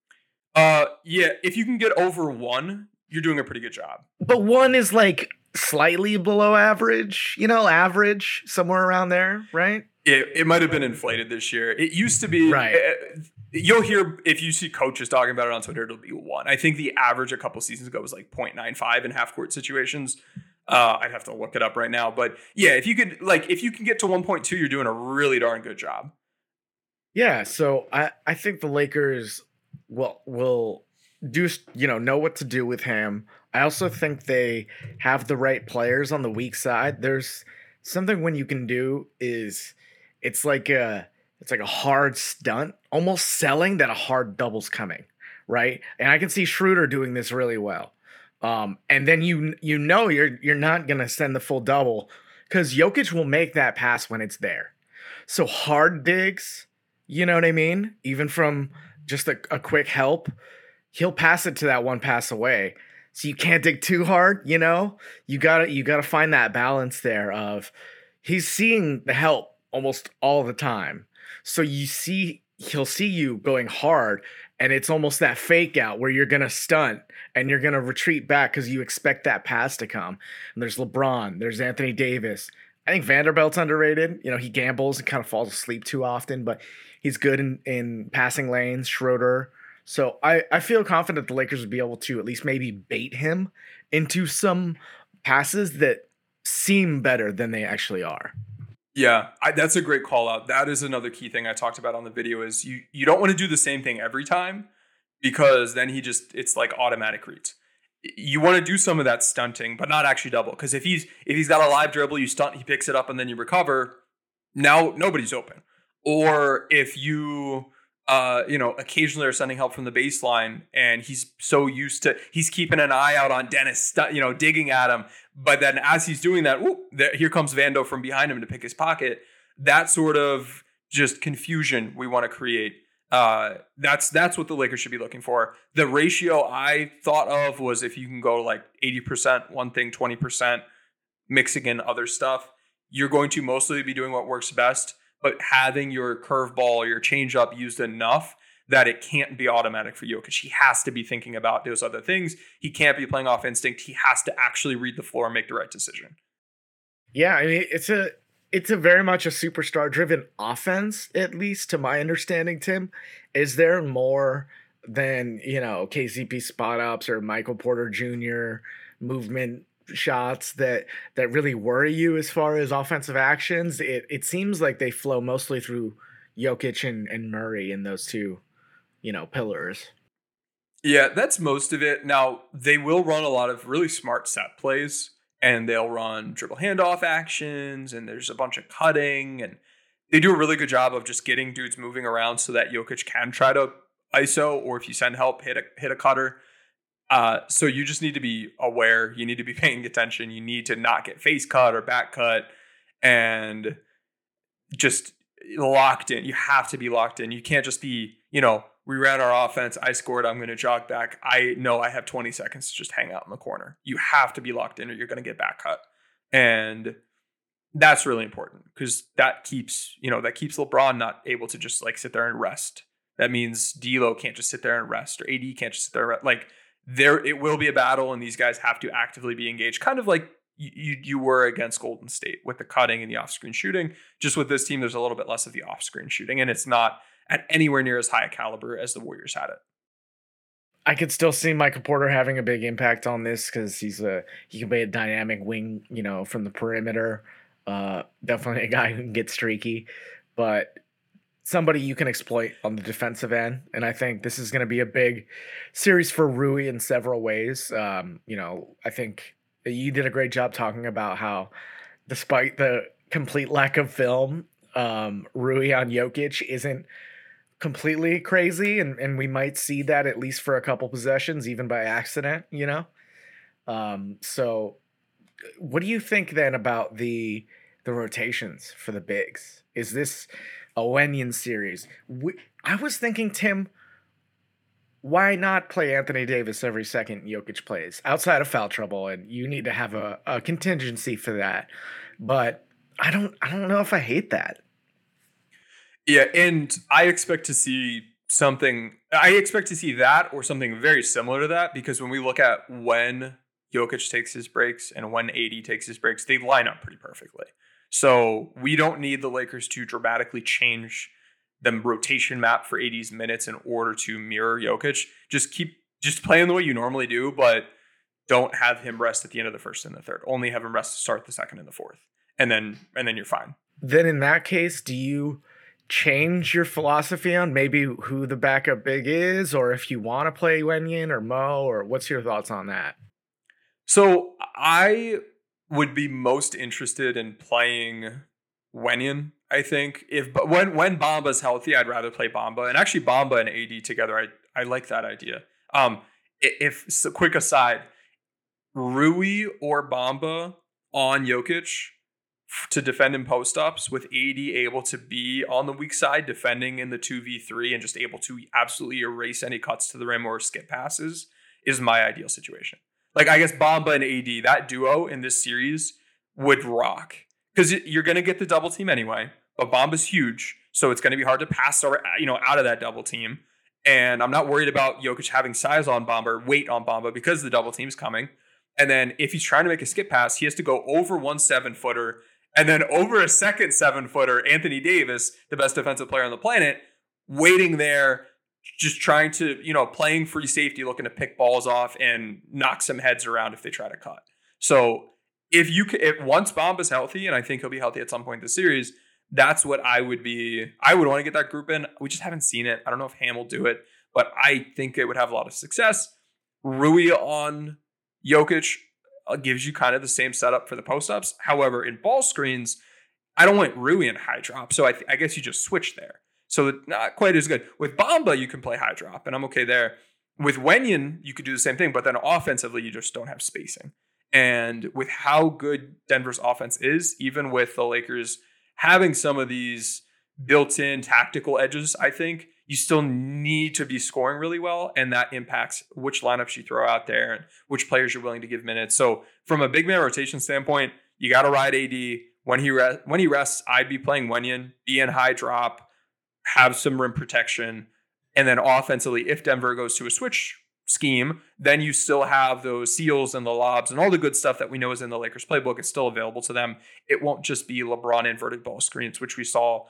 Yeah, if you can get over 1, you're doing a pretty good job. But 1 is like slightly below average, average, somewhere around there, right? It might have been inflated this year. It used to be, right. You'll hear, if you see coaches talking about it on Twitter, it'll be 1. I think the average a couple seasons ago was like 0.95 in half court situations. I'd have to look it up right now. But yeah, if you can get to 1.2, you're doing a really darn good job. Yeah, so I think the Lakers will do, know what to do with him. I also think they have the right players on the weak side. There's something when you can do is it's like a hard stunt, almost selling that a hard double's coming, right? And I can see Schroeder doing this really well. And then you're not gonna send the full double because Jokic will make that pass when it's there. So hard digs, you know what I mean? Even from just a quick help, he'll pass it to that one pass away. So you can't dig too hard, you know? You gotta find that balance there of he's seeing the help almost all the time. So he'll see you going hard, and it's almost that fake out where you're gonna stunt and you're gonna retreat back because you expect that pass to come. And there's LeBron, there's Anthony Davis. I think Vanderbilt's underrated. You know, he gambles and kind of falls asleep too often, but he's good in passing lanes. Schroeder. So I feel confident the Lakers would be able to at least maybe bait him into some passes that seem better than they actually are. Yeah, that's a great call out. That is another key thing I talked about on the video is you don't want to do the same thing every time, because then it's like automatic reads. You want to do some of that stunting, but not actually double. Because if he's got a live dribble, you stunt, he picks it up, and then you recover. Now nobody's open. Or if you occasionally are sending help from the baseline, and he's so used to, he's keeping an eye out on Dennis, digging at him. But then as he's doing that, here comes Vando from behind him to pick his pocket. That sort of just confusion we want to create. That's what the Lakers should be looking for. The ratio I thought of was if you can go like 80% one thing, 20% mixing in other stuff, you're going to mostly be doing what works best, but having your curveball or your changeup used enough that it can't be automatic for Jokic. He has to be thinking about those other things. He can't be playing off instinct. He has to actually read the floor and make the right decision. Yeah, I mean, it's a very much a superstar-driven offense, at least to my understanding, Tim. Is there more than, KCP spot-ups or Michael Porter Jr. movement shots that really worry you as far as offensive actions? It seems like they flow mostly through Jokic and Murray in those two, pillars. Yeah, that's most of it. Now, they will run a lot of really smart set plays, and they'll run dribble handoff actions, and there's a bunch of cutting, and they do a really good job of just getting dudes moving around so that Jokic can try to ISO, or if you send help, hit a cutter. So you just need to be aware. You need to be paying attention. You need to not get face cut or back cut, and just locked in. You have to be locked in. You can't just be, we ran our offense, I scored, I'm going to jog back. I know I have 20 seconds to just hang out in the corner. You have to be locked in or you're going to get back cut. And that's really important because that keeps LeBron not able to just like sit there and rest. That means D'Lo can't just sit there and rest, or AD can't just sit there and rest. Like it will be a battle, and these guys have to actively be engaged, kind of like you were against Golden State with the cutting and the off-screen shooting. Just with this team, there's a little bit less of the off-screen shooting, and it's not at anywhere near as high a caliber as the Warriors had it. I could still see Michael Porter having a big impact on this because he can be a dynamic wing, from the perimeter. Definitely a guy who can get streaky, but somebody you can exploit on the defensive end. And I think this is going to be a big series for Rui in several ways. I think you did a great job talking about how, despite the complete lack of film, Rui on Jokic isn't completely crazy, and we might see that at least for a couple possessions, even by accident, So what do you think then about the rotations for the bigs? Is this a Wenyen series? I was thinking, Tim, why not play Anthony Davis every second Jokic plays outside of foul trouble? And you need to have a contingency for that. But I don't know if I hate that. Yeah, and I expect to see something. I expect to see that or something very similar to that, because when we look at when Jokic takes his breaks and when AD takes his breaks, they line up pretty perfectly. So we don't need the Lakers to dramatically change the rotation map for AD's minutes in order to mirror Jokic. Just play him the way you normally do, but don't have him rest at the end of the first and the third. Only have him rest to start the second and the fourth, and then you're fine. Then in that case, do you change your philosophy on maybe who the backup big is, or if you want to play Wenyen or Mo, or what's your thoughts on that? So I would be most interested in playing Wenyen. I think when Bamba's healthy, I'd rather play Bamba, and actually Bamba and AD together, I like that idea. Quick aside, Rui or Bamba on Jokic to defend in post-ups, with AD able to be on the weak side defending in the 2v3 and just able to absolutely erase any cuts to the rim or skip passes, is my ideal situation. Like, I guess Bamba and AD, that duo in this series would rock. Because you're going to get the double team anyway, but Bamba's huge, so it's going to be hard to pass out of that double team. And I'm not worried about Jokic having size on Bamba or weight on Bamba because the double team's coming. And then if he's trying to make a skip pass, he has to go over 1 7-footer and then over a second 7-footer, Anthony Davis, the best defensive player on the planet, waiting there, just trying to, playing free safety, looking to pick balls off and knock some heads around if they try to cut. So if once Bamba's healthy, and I think he'll be healthy at some point in the series, that's what I would want to get that group in. We just haven't seen it. I don't know if Ham will do it, but I think it would have a lot of success. Rui on Jokic gives you kind of the same setup for the post-ups. However, in ball screens, I don't want Rui in high drop, so I guess you just switch there. So not quite as good. With Bamba, you can play high drop, and I'm okay there. With Wenyen, you could do the same thing, but then offensively, you just don't have spacing. And with how good Denver's offense is, even with the Lakers having some of these built-in tactical edges, I think you still need to be scoring really well, and that impacts which lineups you throw out there and which players you're willing to give minutes. So from a big man rotation standpoint, you got to ride AD. When he rests, I'd be playing Wenyen, be in high drop, have some rim protection, and then offensively, if Denver goes to a switch scheme, then you still have those seals and the lobs and all the good stuff that we know is in the Lakers playbook. It's still available to them. It won't just be LeBron inverted ball screens, which we saw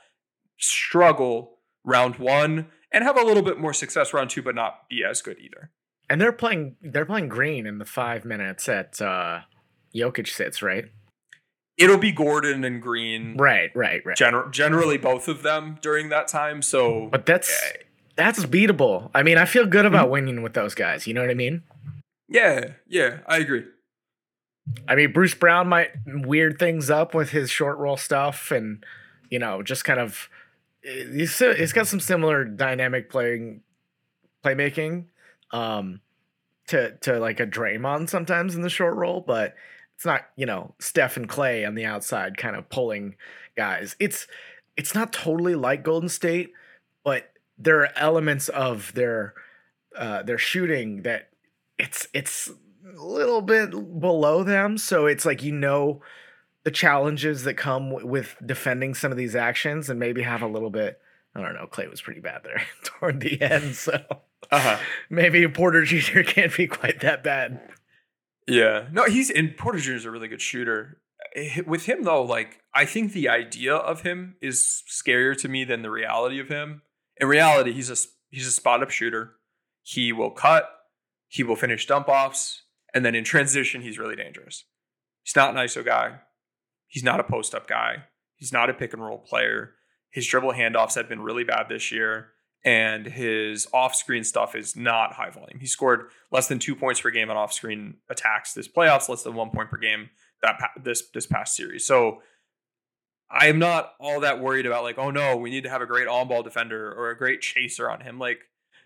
struggle round 1 and have a little bit more success round 2, but not be as good either. And they're playing Green in the 5 minutes that Jokic sits, right? It'll be Gordon and Green. Right. Generally both of them during that time. So, but that's beatable. I mean, I feel good about winning with those guys. You know what I mean? Yeah, I agree. I mean, Bruce Brown might weird things up with his short roll stuff and, just kind of, he's got some similar dynamic playmaking to like a Draymond sometimes in the short roll, but it's not, Steph and Clay on the outside kind of pulling guys. It's not totally like Golden State, but there are elements of their shooting that it's a little bit below them. So it's like, the challenges that come with defending some of these actions and maybe have a little bit, I don't know, Clay was pretty bad there toward the end. So maybe Porter Jr. can't be quite that bad. Yeah, no, Porter Jr. is a really good shooter. With him though, like, I think the idea of him is scarier to me than the reality of him. In reality, he's a spot up shooter. He will cut, he will finish dump offs, and then in transition, he's really dangerous. He's not an ISO guy. He's not a post up guy. He's not a pick and roll player. His dribble handoffs have been really bad this year, and his off screen stuff is not high volume. He scored less than 2 points per game on off screen attacks this playoffs, less than 1 point per game this past series. So I am not all that worried about like, oh no, we need to have a great on-ball defender or a great chaser on him. Like,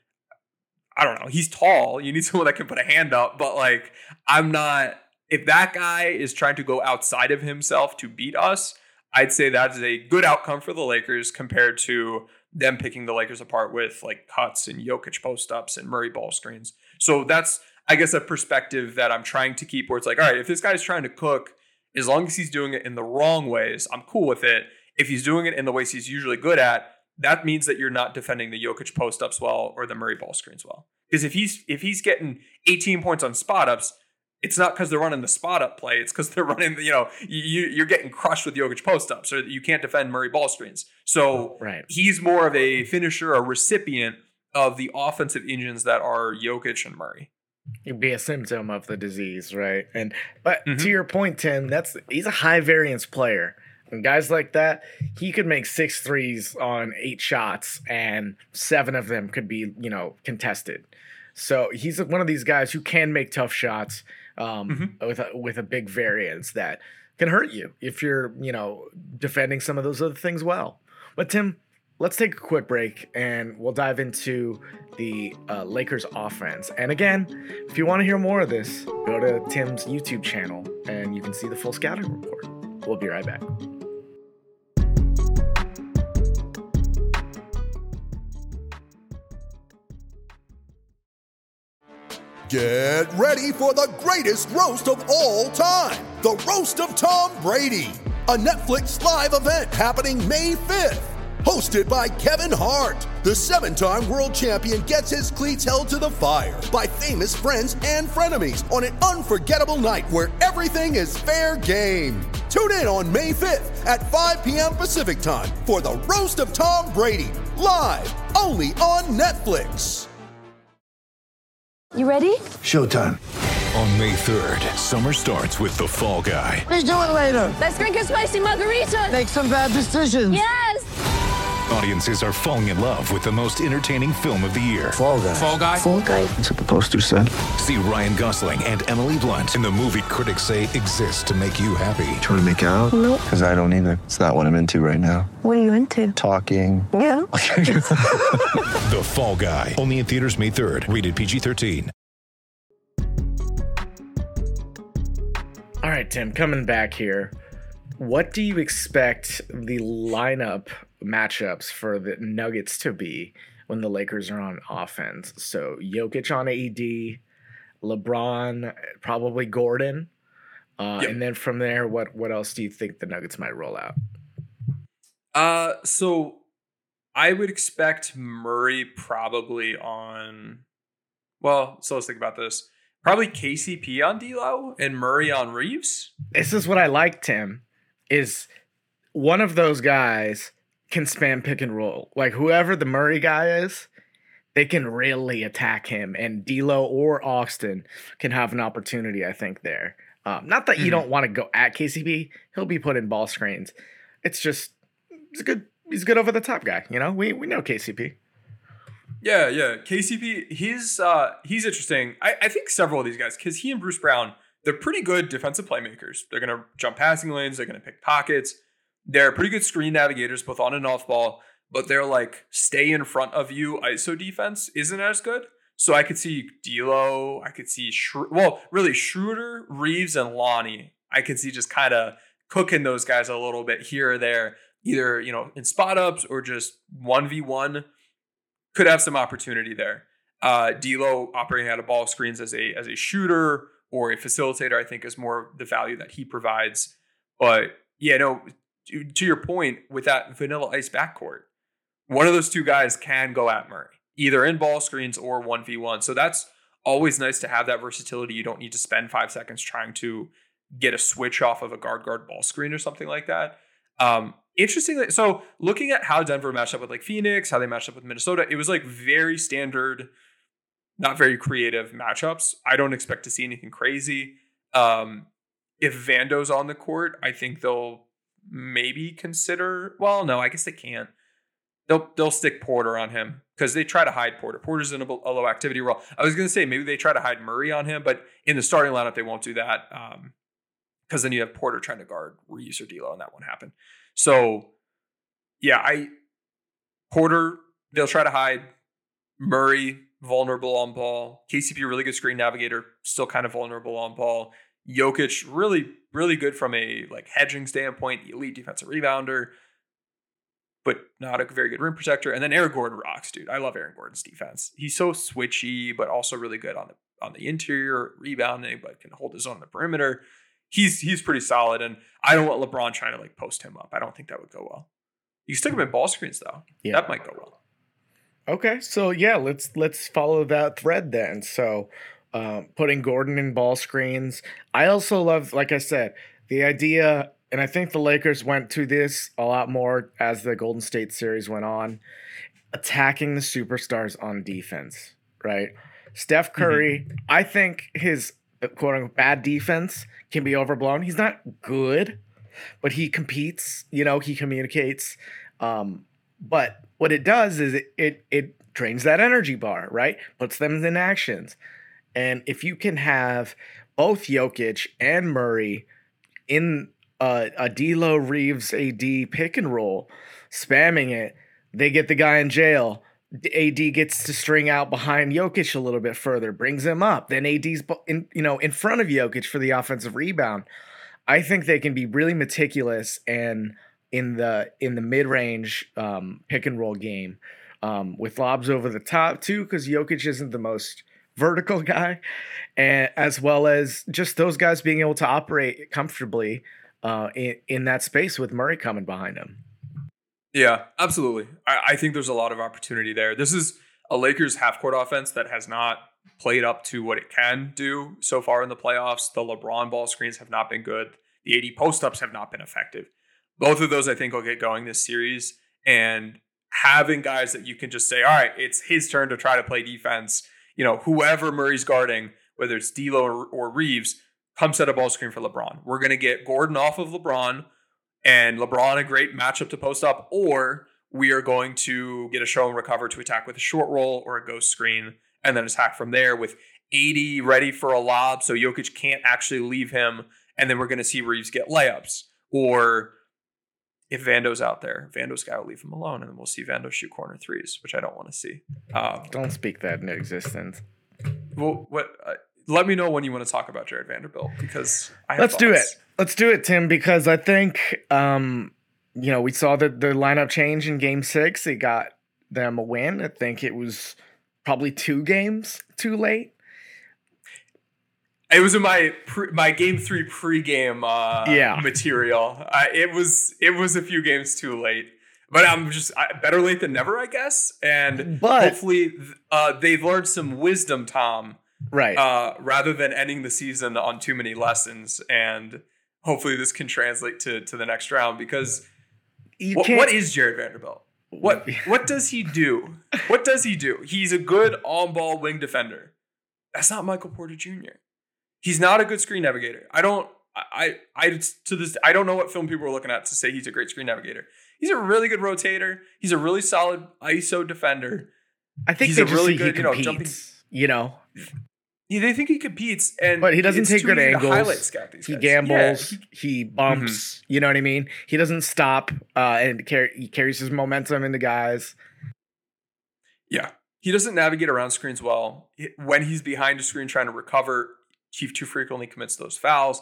I don't know. He's tall. You need someone that can put a hand up, but like, I'm not, if that guy is trying to go outside of himself to beat us, I'd say that is a good outcome for the Lakers compared to them picking the Lakers apart with like cuts and Jokic post-ups and Murray ball screens. So that's, I guess, a perspective that I'm trying to keep where it's like, all right, if this guy's trying to cook, as long as he's doing it in the wrong ways, I'm cool with it. If he's doing it in the ways he's usually good at, that means that you're not defending the Jokic post-ups well or the Murray ball screens well. Because if he's getting 18 points on spot-ups, it's not because they're running the spot-up play. It's because they're running, you're getting crushed with Jokic post-ups, or you can't defend Murray ball screens. So He's more of a finisher, a recipient of the offensive engines that are Jokic and Murray. It'd be a symptom of the disease, right? But to your point, Tim, he's a high variance player. And guys like that, he could make 6 threes on 8 shots, and 7 of them could be, contested. So he's one of these guys who can make tough shots with a big variance that can hurt you if you're, defending some of those other things well. But Tim, let's take a quick break and we'll dive into the Lakers offense. And again, if you want to hear more of this, go to Tim's YouTube channel and you can see the full scouting report. We'll be right back. Get ready for the greatest roast of all time, the Roast of Tom Brady, a Netflix live event happening May 5th. Hosted by Kevin Hart, the 7-time world champion gets his cleats held to the fire by famous friends and frenemies on an unforgettable night where everything is fair game. Tune in on May 5th at 5 p.m. Pacific time for the Roast of Tom Brady, live only on Netflix. You ready? Showtime. On May 3rd, summer starts with The Fall Guy. Let's do it later. Let's drink a spicy margarita. Make some bad decisions. Yes. Audiences are falling in love with the most entertaining film of the year. Fall Guy. Fall Guy? Fall Guy. That's what the poster said. See Ryan Gosling and Emily Blunt in the movie critics say exists to make you happy. Trying to make it out? Nope. Because I don't either. It's not what I'm into right now. What are you into? Talking. Yeah. The Fall Guy. Only in theaters May 3rd. Rated PG-13. All right, Tim, coming back here. What do you expect the lineup matchups for the Nuggets to be when the Lakers are on offense? So Jokic on AD, LeBron, probably Gordon. And then from there, what else do you think the Nuggets might roll out? So I would expect Murray probably on, well, so let's think about this. Probably KCP on D'Lo and Murray on Reeves. This is what I like, Tim, is one of those guys can spam pick and roll. Like whoever the Murray guy is, they can really attack him. And D'Lo or Austin can have an opportunity, I think, there. Not that you don't want to go at KCP. He'll be put in ball screens. It's just, he's good over the top guy. You know, we know KCP. Yeah. KCP, he's interesting. I think several of these guys, because he and Bruce Brown, they're pretty good defensive playmakers. They're going to jump passing lanes. They're going to pick pockets. They're pretty good screen navigators, both on and off ball. But they're like, stay in front of you ISO defense isn't as good. So I could see D'Lo. I could see, Schroeder, Reeves, and Lonnie. I could see just kind of cooking those guys a little bit here or there, either, in spot ups or just 1v1. Could have some opportunity there. D'Lo operating out of ball screens as a shooter or a facilitator, I think, is more the value that he provides. But to your point, with that Vanilla Ice backcourt, one of those two guys can go at Murray, either in ball screens or 1v1. So that's always nice to have that versatility. You don't need to spend 5 seconds trying to get a switch off of a guard ball screen or something like that. Interestingly, so looking at how Denver matched up with like Phoenix, how they matched up with Minnesota, it was like very standard, not very creative matchups. I don't expect to see anything crazy. If Vando's on the court, I think they'll maybe consider, well, no, I guess they can't. They'll stick Porter on him because they try to hide Porter. Porter's in a low activity role. I was going to say maybe they try to hide Murray on him, but in the starting lineup, they won't do that because then you have Porter trying to guard Reeves or D'Lo, and that won't happen. So, yeah, Porter, they'll try to hide. Murray, vulnerable on ball. KCP, really good screen navigator, still kind of vulnerable on ball. Jokic, really, really good from a like hedging standpoint, elite defensive rebounder, but not a very good rim protector. And then Aaron Gordon rocks, dude. I love Aaron Gordon's defense. He's so switchy, but also really good on the interior, rebounding, but can hold his own on the perimeter. He's pretty solid, and I don't want LeBron trying to like post him up. I don't think that would go well. You stick him in ball screens though. Yeah. That might go well. Okay, so yeah, let's follow that thread then. So putting Gordon in ball screens. I also love, like I said, the idea, and I think the Lakers went to this a lot more as the Golden State series went on, attacking the superstars on defense, right? Steph Curry, I think his quote-unquote bad defense can be overblown. He's not good, but he competes, he communicates. But what it does is it drains that energy bar, right? Puts them in actions. And if you can have both Jokic and Murray in a D'Lo Reeves AD pick and roll, spamming it, they get the guy in jail. AD gets to string out behind Jokic a little bit further, brings him up. Then AD's in front of Jokic for the offensive rebound. I think they can be really meticulous and in the mid-range pick and roll game with lobs over the top too, because Jokic isn't the most vertical guy, and as well as just those guys being able to operate comfortably in that space with Murray coming behind him. Yeah, absolutely. I think there's a lot of opportunity there. This is a Lakers half-court offense that has not played up to what it can do so far in the playoffs. The LeBron ball screens have not been good. The AD post-ups have not been effective. Both of those, I think, will get going this series. And having guys that you can just say, all right, it's his turn to try to play defense. Whoever Murray's guarding, whether it's D'Lo or Reeves, come set a ball screen for LeBron. We're going to get Gordon off of LeBron, and LeBron a great matchup to post up, or we are going to get a show and recover to attack with a short roll or a ghost screen, and then attack from there with AD ready for a lob so Jokic can't actually leave him, and then we're going to see Reeves get layups. Or if Vando's out there, Vando's guy will leave him alone, and then we'll see Vando shoot corner threes, which I don't want to see. Don't speak that into existence. Well, let me know when you want to talk about Jared Vanderbilt, because I have Let's do it. thoughts. Let's do it, Tim, because I think, we saw the lineup change in game 6. It got them a win. I think it was probably 2 games too late. It was in my game 3 pregame material. It was a few games too late, but I'm just better late than never, I guess. And hopefully they've learned some wisdom, Tom. Right. Rather than ending the season on too many lessons, and hopefully this can translate to the next round, because what is Jared Vanderbilt? What does he do? What does he do? He's a good on-ball wing defender. That's not Michael Porter Jr. He's not a good screen navigator. I don't know what film people are looking at to say he's a great screen navigator. He's a really good rotator. He's a really solid ISO defender. I think he's they a just really see good, he competes, Yeah, they think he competes, but he doesn't take good angles. Highlight scout these guys. Gambles. Yeah, he bumps. You know what I mean? He doesn't stop, and he carries his momentum into guys. Yeah, he doesn't navigate around screens well. When he's behind a screen trying to recover, he too frequently commits those fouls.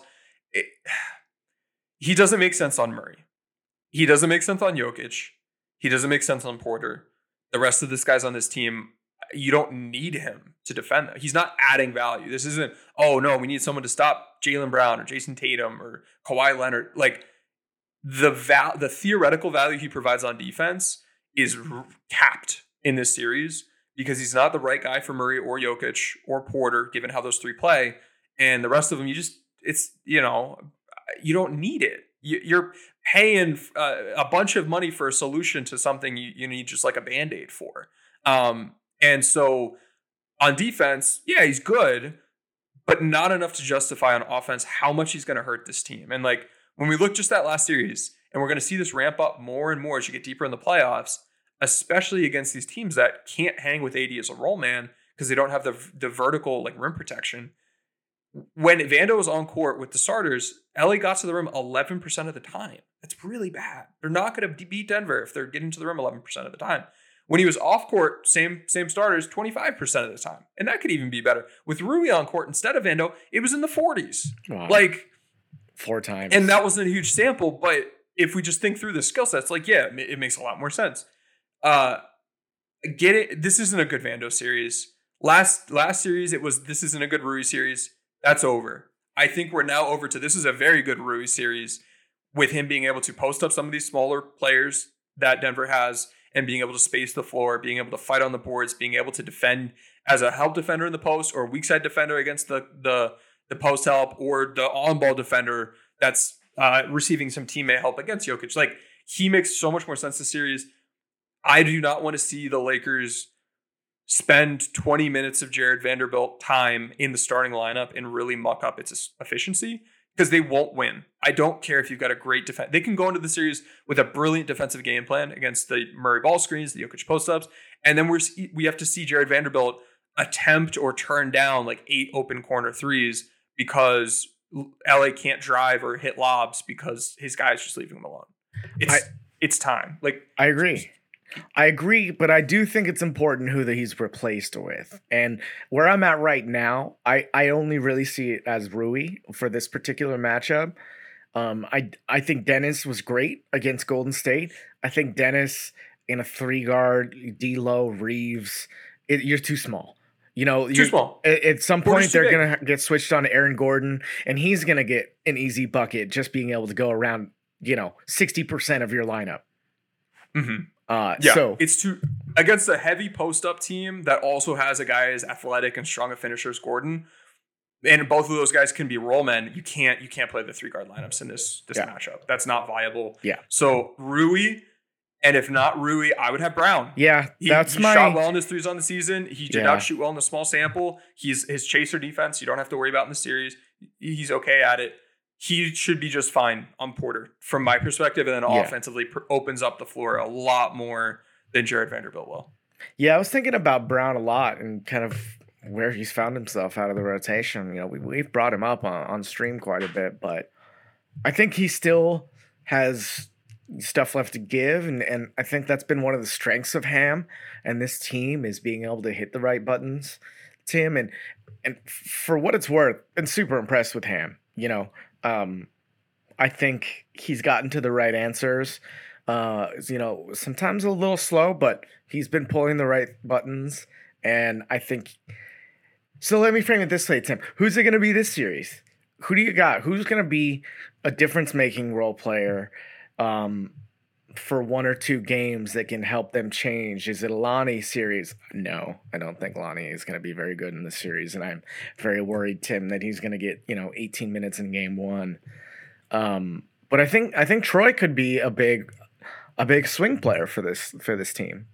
He doesn't make sense on Murray. He doesn't make sense on Jokic. He doesn't make sense on Porter. The rest of this guys on this team, you don't need him to defend them. He's not adding value. This isn't, oh no, we need someone to stop Jaylen Brown or Jason Tatum or Kawhi Leonard. Like the theoretical value he provides on defense is capped in this series, because he's not the right guy for Murray or Jokic or Porter, given how those three play. And the rest of them, you don't need it. You're paying a bunch of money for a solution to something you need just like a Band-Aid for. And so on defense, yeah, he's good, but not enough to justify on offense how much he's going to hurt this team. And like when we look just at last series, and we're going to see this ramp up more and more as you get deeper in the playoffs, especially against these teams that can't hang with AD as a roll man because they don't have the vertical like rim protection. When Vando was on court with the starters, LA got to the rim 11% of the time. That's really bad. They're not going to beat Denver if they're getting to the rim 11% of the time. When he was off court, same starters, 25% of the time. And that could even be better. With Rui on court instead of Vando, it was in the 40s. Wow. Like 4 times. And that wasn't a huge sample, but if we just think through the skill sets, like, yeah, it makes a lot more sense. This isn't a good Vando series. Last series, this isn't a good Rui series. That's over. I think we're now over to this is a very good Rui series with him being able to post up some of these smaller players that Denver has and being able to space the floor, being able to fight on the boards, being able to defend as a help defender in the post or a weak side defender against the post help or the on-ball defender that's receiving some teammate help against Jokic. Like, he makes so much more sense this series. I do not want to see the Lakers spend 20 minutes of Jared Vanderbilt time in the starting lineup and really muck up its efficiency, because they won't win. I don't care if you've got a great defense. They can go into the series with a brilliant defensive game plan against the Murray ball screens, the Jokic post-ups, and then we have to see Jared Vanderbilt attempt or turn down like 8 open corner threes because LA can't drive or hit lobs because his guy's just leaving him alone. It's time. Like, I agree, but I do think it's important who that he's replaced with. And where I'm at right now, I only really see it as Rui for this particular matchup. I think Dennis was great against Golden State. I think Dennis in a 3-guard, D'Lo, Reeves, you're too small. You know, Too small. At some Porter's point, too they're big. going to get switched on to Aaron Gordon, and he's going to get an easy bucket just being able to go around, 60% of your lineup. Mm-hmm. So it's too against a heavy post-up team that also has a guy as athletic and strong a finisher as Gordon, and both of those guys can be roll men. You can't play the 3-guard lineups in this matchup. That's not viable. Yeah. So Rui. And if not Rui, I would have Brown. Yeah, he that's shot well in his threes on the season. He did Yeah. not shoot well in a small sample. His chaser defense, you don't have to worry about in the series. He's okay at it. He should be just fine on Porter from my perspective. And then offensively opens up the floor a lot more than Jared Vanderbilt will. Yeah, I was thinking about Brown a lot and kind of where he's found himself out of the rotation. We've brought him up on stream quite a bit, but I think he still has stuff left to give, and I think that's been one of the strengths of Ham and this team is being able to hit the right buttons, Tim, and for what it's worth, been super impressed with Ham. I think he's gotten to the right answers. Sometimes a little slow, but he's been pulling the right buttons, and I think. So let me frame it this way, Tim. Who's it going to be this series? Who do you got? Who's going to be a difference-making role player? For one or two games that can help them change? Is it a Lonnie series? No, I don't think Lonnie is going to be very good in this series, and I'm very worried, Tim, that he's going to get 18 minutes in game one. But I think Troy could be a big swing player for this team.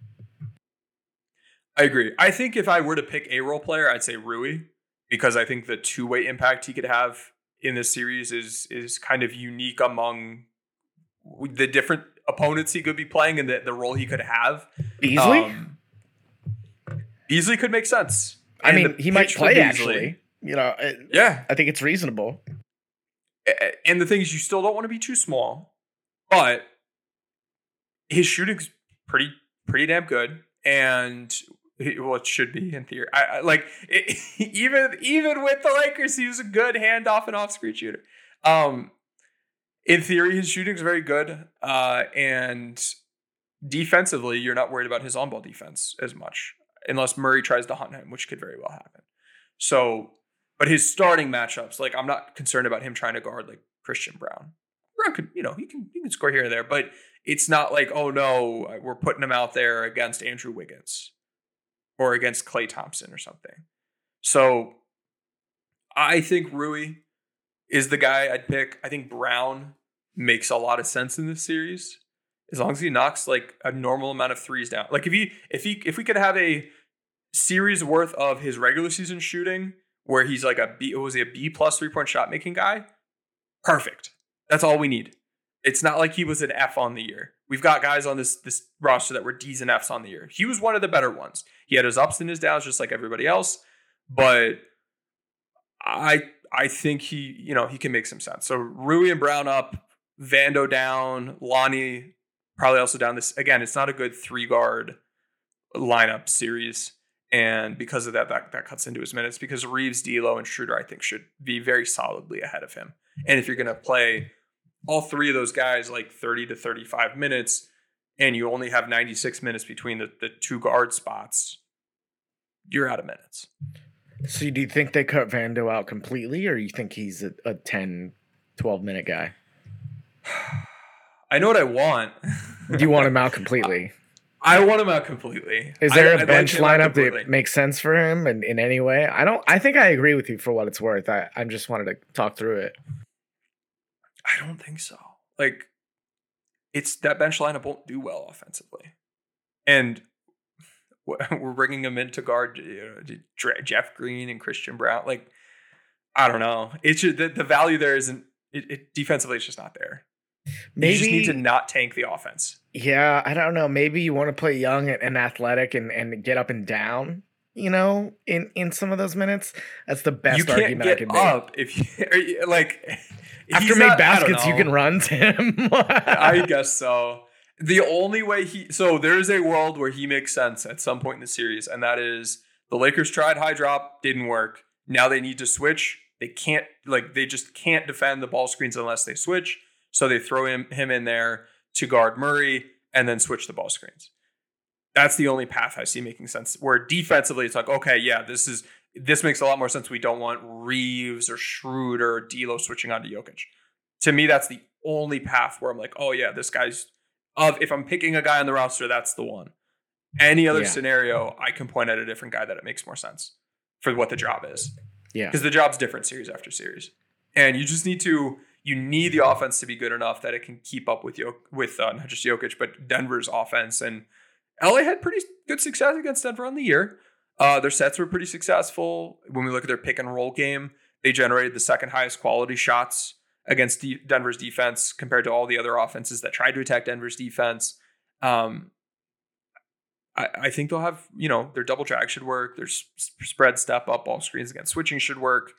I agree. I think if I were to pick a role player, I'd say Rui, because I think the two-way impact he could have in this series is kind of unique among the different opponents he could be playing and the role he could have. Beasley? Beasley could make sense. I mean, he might play, actually. Yeah. I think it's reasonable. And the thing is, you still don't want to be too small, but his shooting's pretty damn good. And it should be in theory. Even with the Lakers, he was a good handoff and off-screen shooter. In theory, his shooting's very good. And defensively, you're not worried about his on-ball defense as much, unless Murray tries to hunt him, which could very well happen. So, but his starting matchups, I'm not concerned about him trying to guard Christian Brown. Brown could, he can score here and there, but it's not oh no, we're putting him out there against Andrew Wiggins or against Klay Thompson or something. So I think Rui is the guy I'd pick. I think Brown makes a lot of sense in this series as long as he knocks a normal amount of threes down. If we could have a series worth of his regular season shooting where he's a B 3-point shot making guy, perfect. That's all we need. It's not like he was an F on the year. We've got guys on this roster that were D's and F's on the year. He was one of the better ones. He had his ups and his downs just like everybody else, but I think he can make some sense. So Rui and Brown up, Vando down, Lonnie probably also down. This again, it's not a good 3-guard lineup series, and because of that cuts into his minutes because Reeves, D'Lo, and Schroeder I think should be very solidly ahead of him. And if you're going to play all three of those guys 30 to 35 minutes, and you only have 96 minutes between the two guard spots, you're out of minutes. So do you think they cut Vando out completely, or you think he's a 10, 12-minute guy? I know what I want. Do you want him out completely? I want him out completely. Is there a bench lineup that makes sense for him in any way? I think I agree with you for what it's worth. I just wanted to talk through it. I don't think so. It's that bench lineup won't do well offensively. And we're bringing him in to guard Jeff Green and Christian Brown. I don't know. It's just, the value there isn't. It defensively, it's just not there. Maybe you just need to not tank the offense. Yeah, I don't know. Maybe you want to play young and athletic and get up and down. In some of those minutes, that's the best argument I could make. You can't get up if you after made baskets, you can run, Tim. I guess so. The only way there is a world where he makes sense at some point in the series, and that is the Lakers tried high drop, didn't work. Now they need to switch. They can't, they just can't defend the ball screens unless they switch. So they throw him in there to guard Murray and then switch the ball screens. That's the only path I see making sense. Where defensively, it's like, okay, yeah, this makes a lot more sense. We don't want Reeves or Schroeder or D'Lo switching on to Jokic. To me, that's the only path where I'm like, oh yeah, this guy's if I'm picking a guy on the roster, that's the one. Any other scenario, I can point at a different guy that it makes more sense for what the job is. Yeah, because the job's different series after series, and you just need the offense to be good enough that it can keep up with not just Jokic but Denver's offense. And LA had pretty good success against Denver on the year. Their sets were pretty successful. When we look at their pick and roll game, they generated the second highest quality shots against Denver's defense compared to all the other offenses that tried to attack Denver's defense. I think they'll have, their double drag should work. Their spread step up ball screens against switching should work.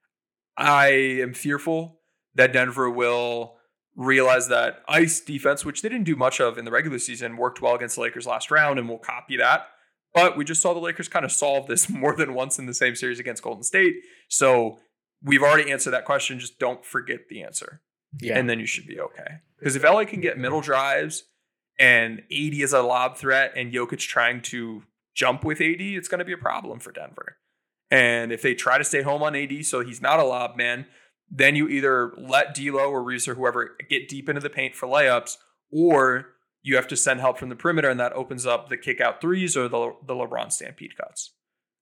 I am fearful that Denver will realize that ice defense, which they didn't do much of in the regular season, worked well against the Lakers last round, and will copy that. But we just saw the Lakers kind of solve this more than once in the same series against Golden State. So we've already answered that question. Just don't forget the answer. Yeah. And then you should be okay. Because if LA can get middle drives and AD is a lob threat and Jokic trying to jump with AD, it's going to be a problem for Denver. And if they try to stay home on AD so he's not a lob man, then you either let D'Lo or Reeves or whoever get deep into the paint for layups, or you have to send help from the perimeter, and that opens up the kick out threes or the LeBron stampede cuts.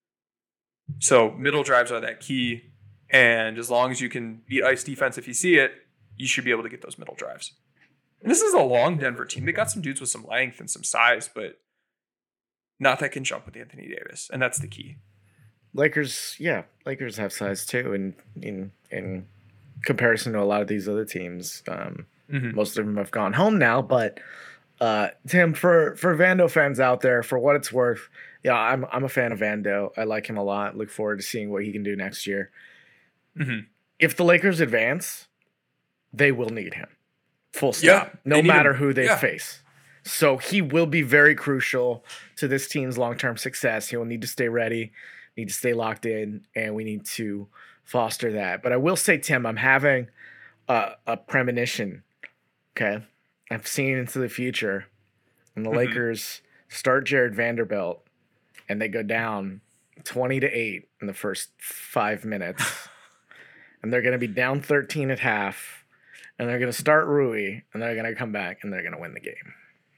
So middle drives are that key. And as long as you can beat ice defense if you see it, you should be able to get those middle drives. And this is a long Denver team. They got some dudes with some length and some size, but not that can jump with Anthony Davis. And that's the key. Lakers have size too. And in comparison to a lot of these other teams, most of them have gone home now. But Tim, for Vando fans out there, for what it's worth, I'm a fan of Vando. I like him a lot. Look forward to seeing what he can do next year. Mm-hmm. If the Lakers advance, they will need him. Full stop. No matter who they face. So he will be very crucial to this team's long-term success. He will need to stay ready, need to stay locked in, and we need to foster that. But I will say, Tim, I'm having a premonition. Okay. I'm seeing into the future. And the Lakers start Jared Vanderbilt, and they go down 20-8 in the first 5 minutes. And they're going to be down 13 at half. And they're going to start Rui, and they're going to come back, and they're going to win the game.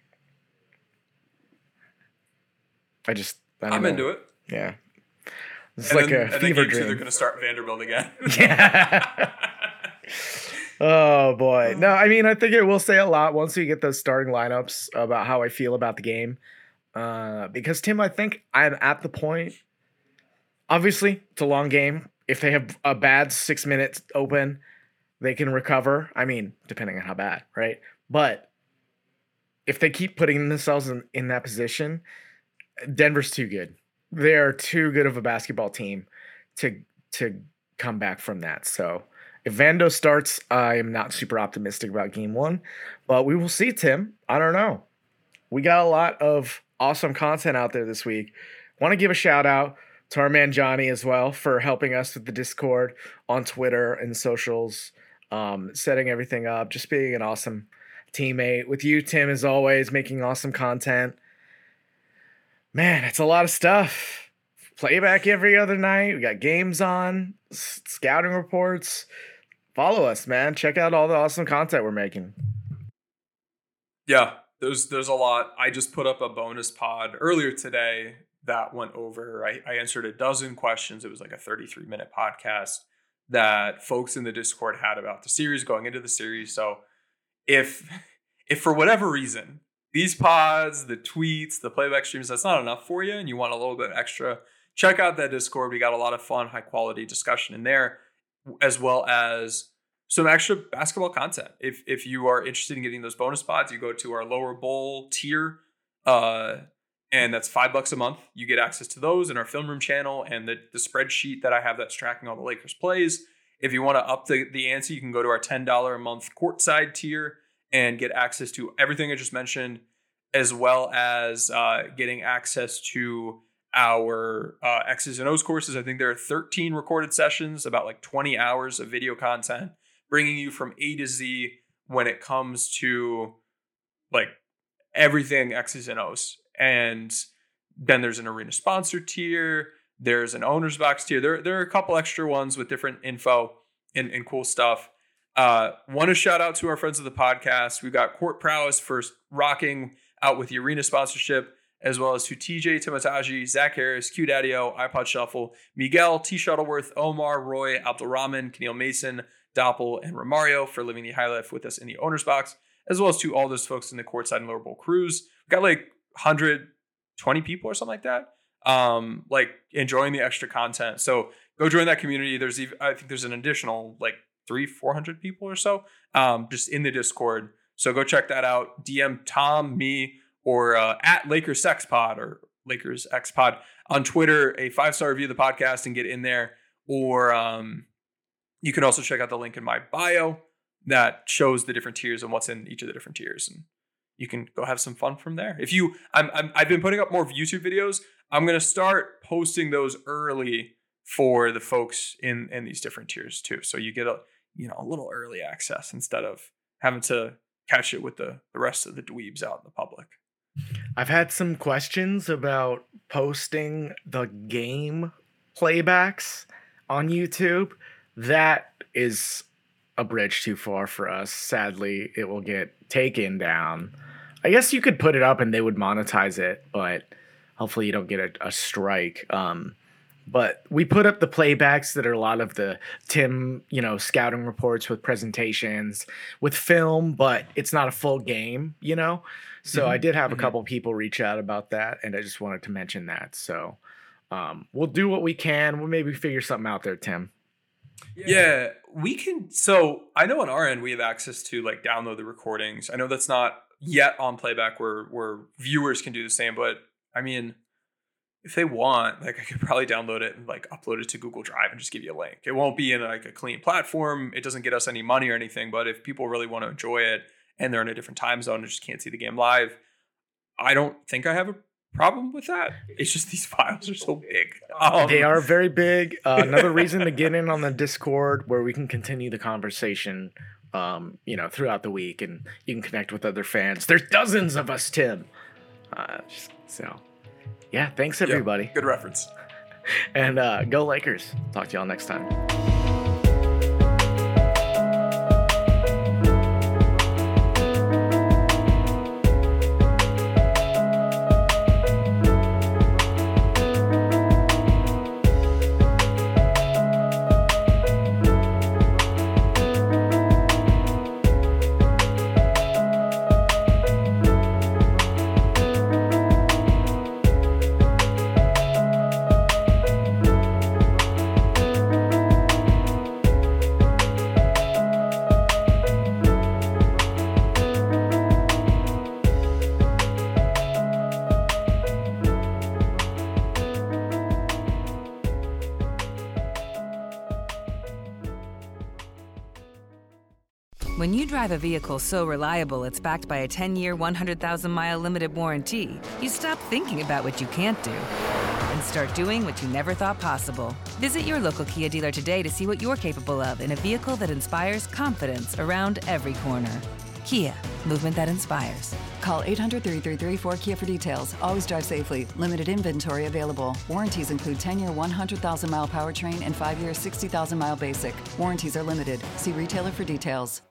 I'm into it. Yeah. It's like a fever dream. They're going to start Vanderbilt again. Yeah. Oh, boy. No, I mean, I think it will say a lot once we get those starting lineups about how I feel about the game. Because, Tim, I think I'm at the point. Obviously, it's a long game. If they have a bad 6 minutes open, they can recover. I mean, depending on how bad, right? But if they keep putting themselves in that position, Denver's too good. They are too good of a basketball team to come back from that. So if Vando starts, I am not super optimistic about game one, but we will see, Tim. I don't know. We got a lot of awesome content out there this week. Want to give a shout out to our man Johnny as well for helping us with the Discord on Twitter and socials, setting everything up, just being an awesome teammate. With you, Tim, as always, making awesome content. Man, it's a lot of stuff. Playback every other night. We got games on, scouting reports. Follow us, man. Check out all the awesome content we're making. Yeah, there's a lot. I just put up a bonus pod earlier today that went over. I answered a dozen questions. It was like a 33-minute podcast that folks in the Discord had about the series, going into the series. So if for whatever reason, these pods, the tweets, the playback streams, that's not enough for you and you want a little bit extra, check out that Discord. We got a lot of fun, high quality discussion in there, as well as some extra basketball content. If you are interested in getting those bonus pods, you go to our lower bowl tier, and that's $5 a month. You get access to those in our film room channel and the spreadsheet that I have that's tracking all the Lakers plays. If you want to up the ante, you can go to our $10 a month courtside tier and get access to everything I just mentioned, as well as getting access to our X's and O's courses. I think there are 13 recorded sessions, about like 20 hours of video content, bringing you from A to Z when it comes to like everything X's and O's. And then there's an arena sponsor tier. There's an owner's box tier. There are a couple extra ones with different info and cool stuff. Want to shout out to our friends of the podcast. We've got Court Prowess for rocking out with the arena sponsorship, as well as to TJ Timotagi, Zach Harris, Q Daddio, iPod Shuffle, Miguel, T. Shuttleworth, Omar, Roy, Abdulrahman, Keneal Mason, Doppel, and Romario for living the high life with us in the owner's box, as well as to all those folks in the courtside and lower bowl crews. We've got like 120 people or something like that, like enjoying the extra content. So go join that community. I think there's an additional like 300-400 people or so just in the Discord. So go check that out. DM Tom, me, or at Lakers Sex Pod or Lakers X Pod on Twitter, a 5-star review of the podcast and get in there. Or you can also check out the link in my bio that shows the different tiers and what's in each of the different tiers. And you can go have some fun from there. I've been putting up more YouTube videos. I'm going to start posting those early for the folks in these different tiers too. So you get a little early access instead of having to catch it with the rest of the dweebs out in the public. I've had some questions about posting the game playbacks on YouTube. That is a bridge too far for us. Sadly, it will get taken down. I guess you could put it up and they would monetize it, but hopefully you don't get a strike. But we put up the playbacks that are a lot of the Tim, scouting reports with presentations, with film, but it's not a full game, So I did have a couple people reach out about that, and I just wanted to mention that. So we'll do what we can. We'll maybe figure something out there, Tim. Yeah, we can. So I know on our end we have access to like download the recordings. I know that's not yet on playback where viewers can do the same, but I mean, if they want, like I could probably download it and like upload it to Google Drive and just give you a link. It won't be in like a clean platform. It doesn't get us any money or anything, but if people really want to enjoy it and they're in a different time zone and just can't see the game live, I don't think I have a problem with that. It's just these files are so big. They are very big. Another reason to get in on the Discord where we can continue the conversation, throughout the week, and you can connect with other fans. There's dozens of us, Tim. Yeah, thanks everybody. Yeah, good reference. And go Lakers. Talk to y'all next time. When you drive a vehicle so reliable it's backed by a 10-year, 100,000-mile limited warranty, you stop thinking about what you can't do and start doing what you never thought possible. Visit your local Kia dealer today to see what you're capable of in a vehicle that inspires confidence around every corner. Kia, movement that inspires. Call 800-333-4KIA for details. Always drive safely. Limited inventory available. Warranties include 10-year, 100,000-mile powertrain and 5-year, 60,000-mile basic. Warranties are limited. See retailer for details.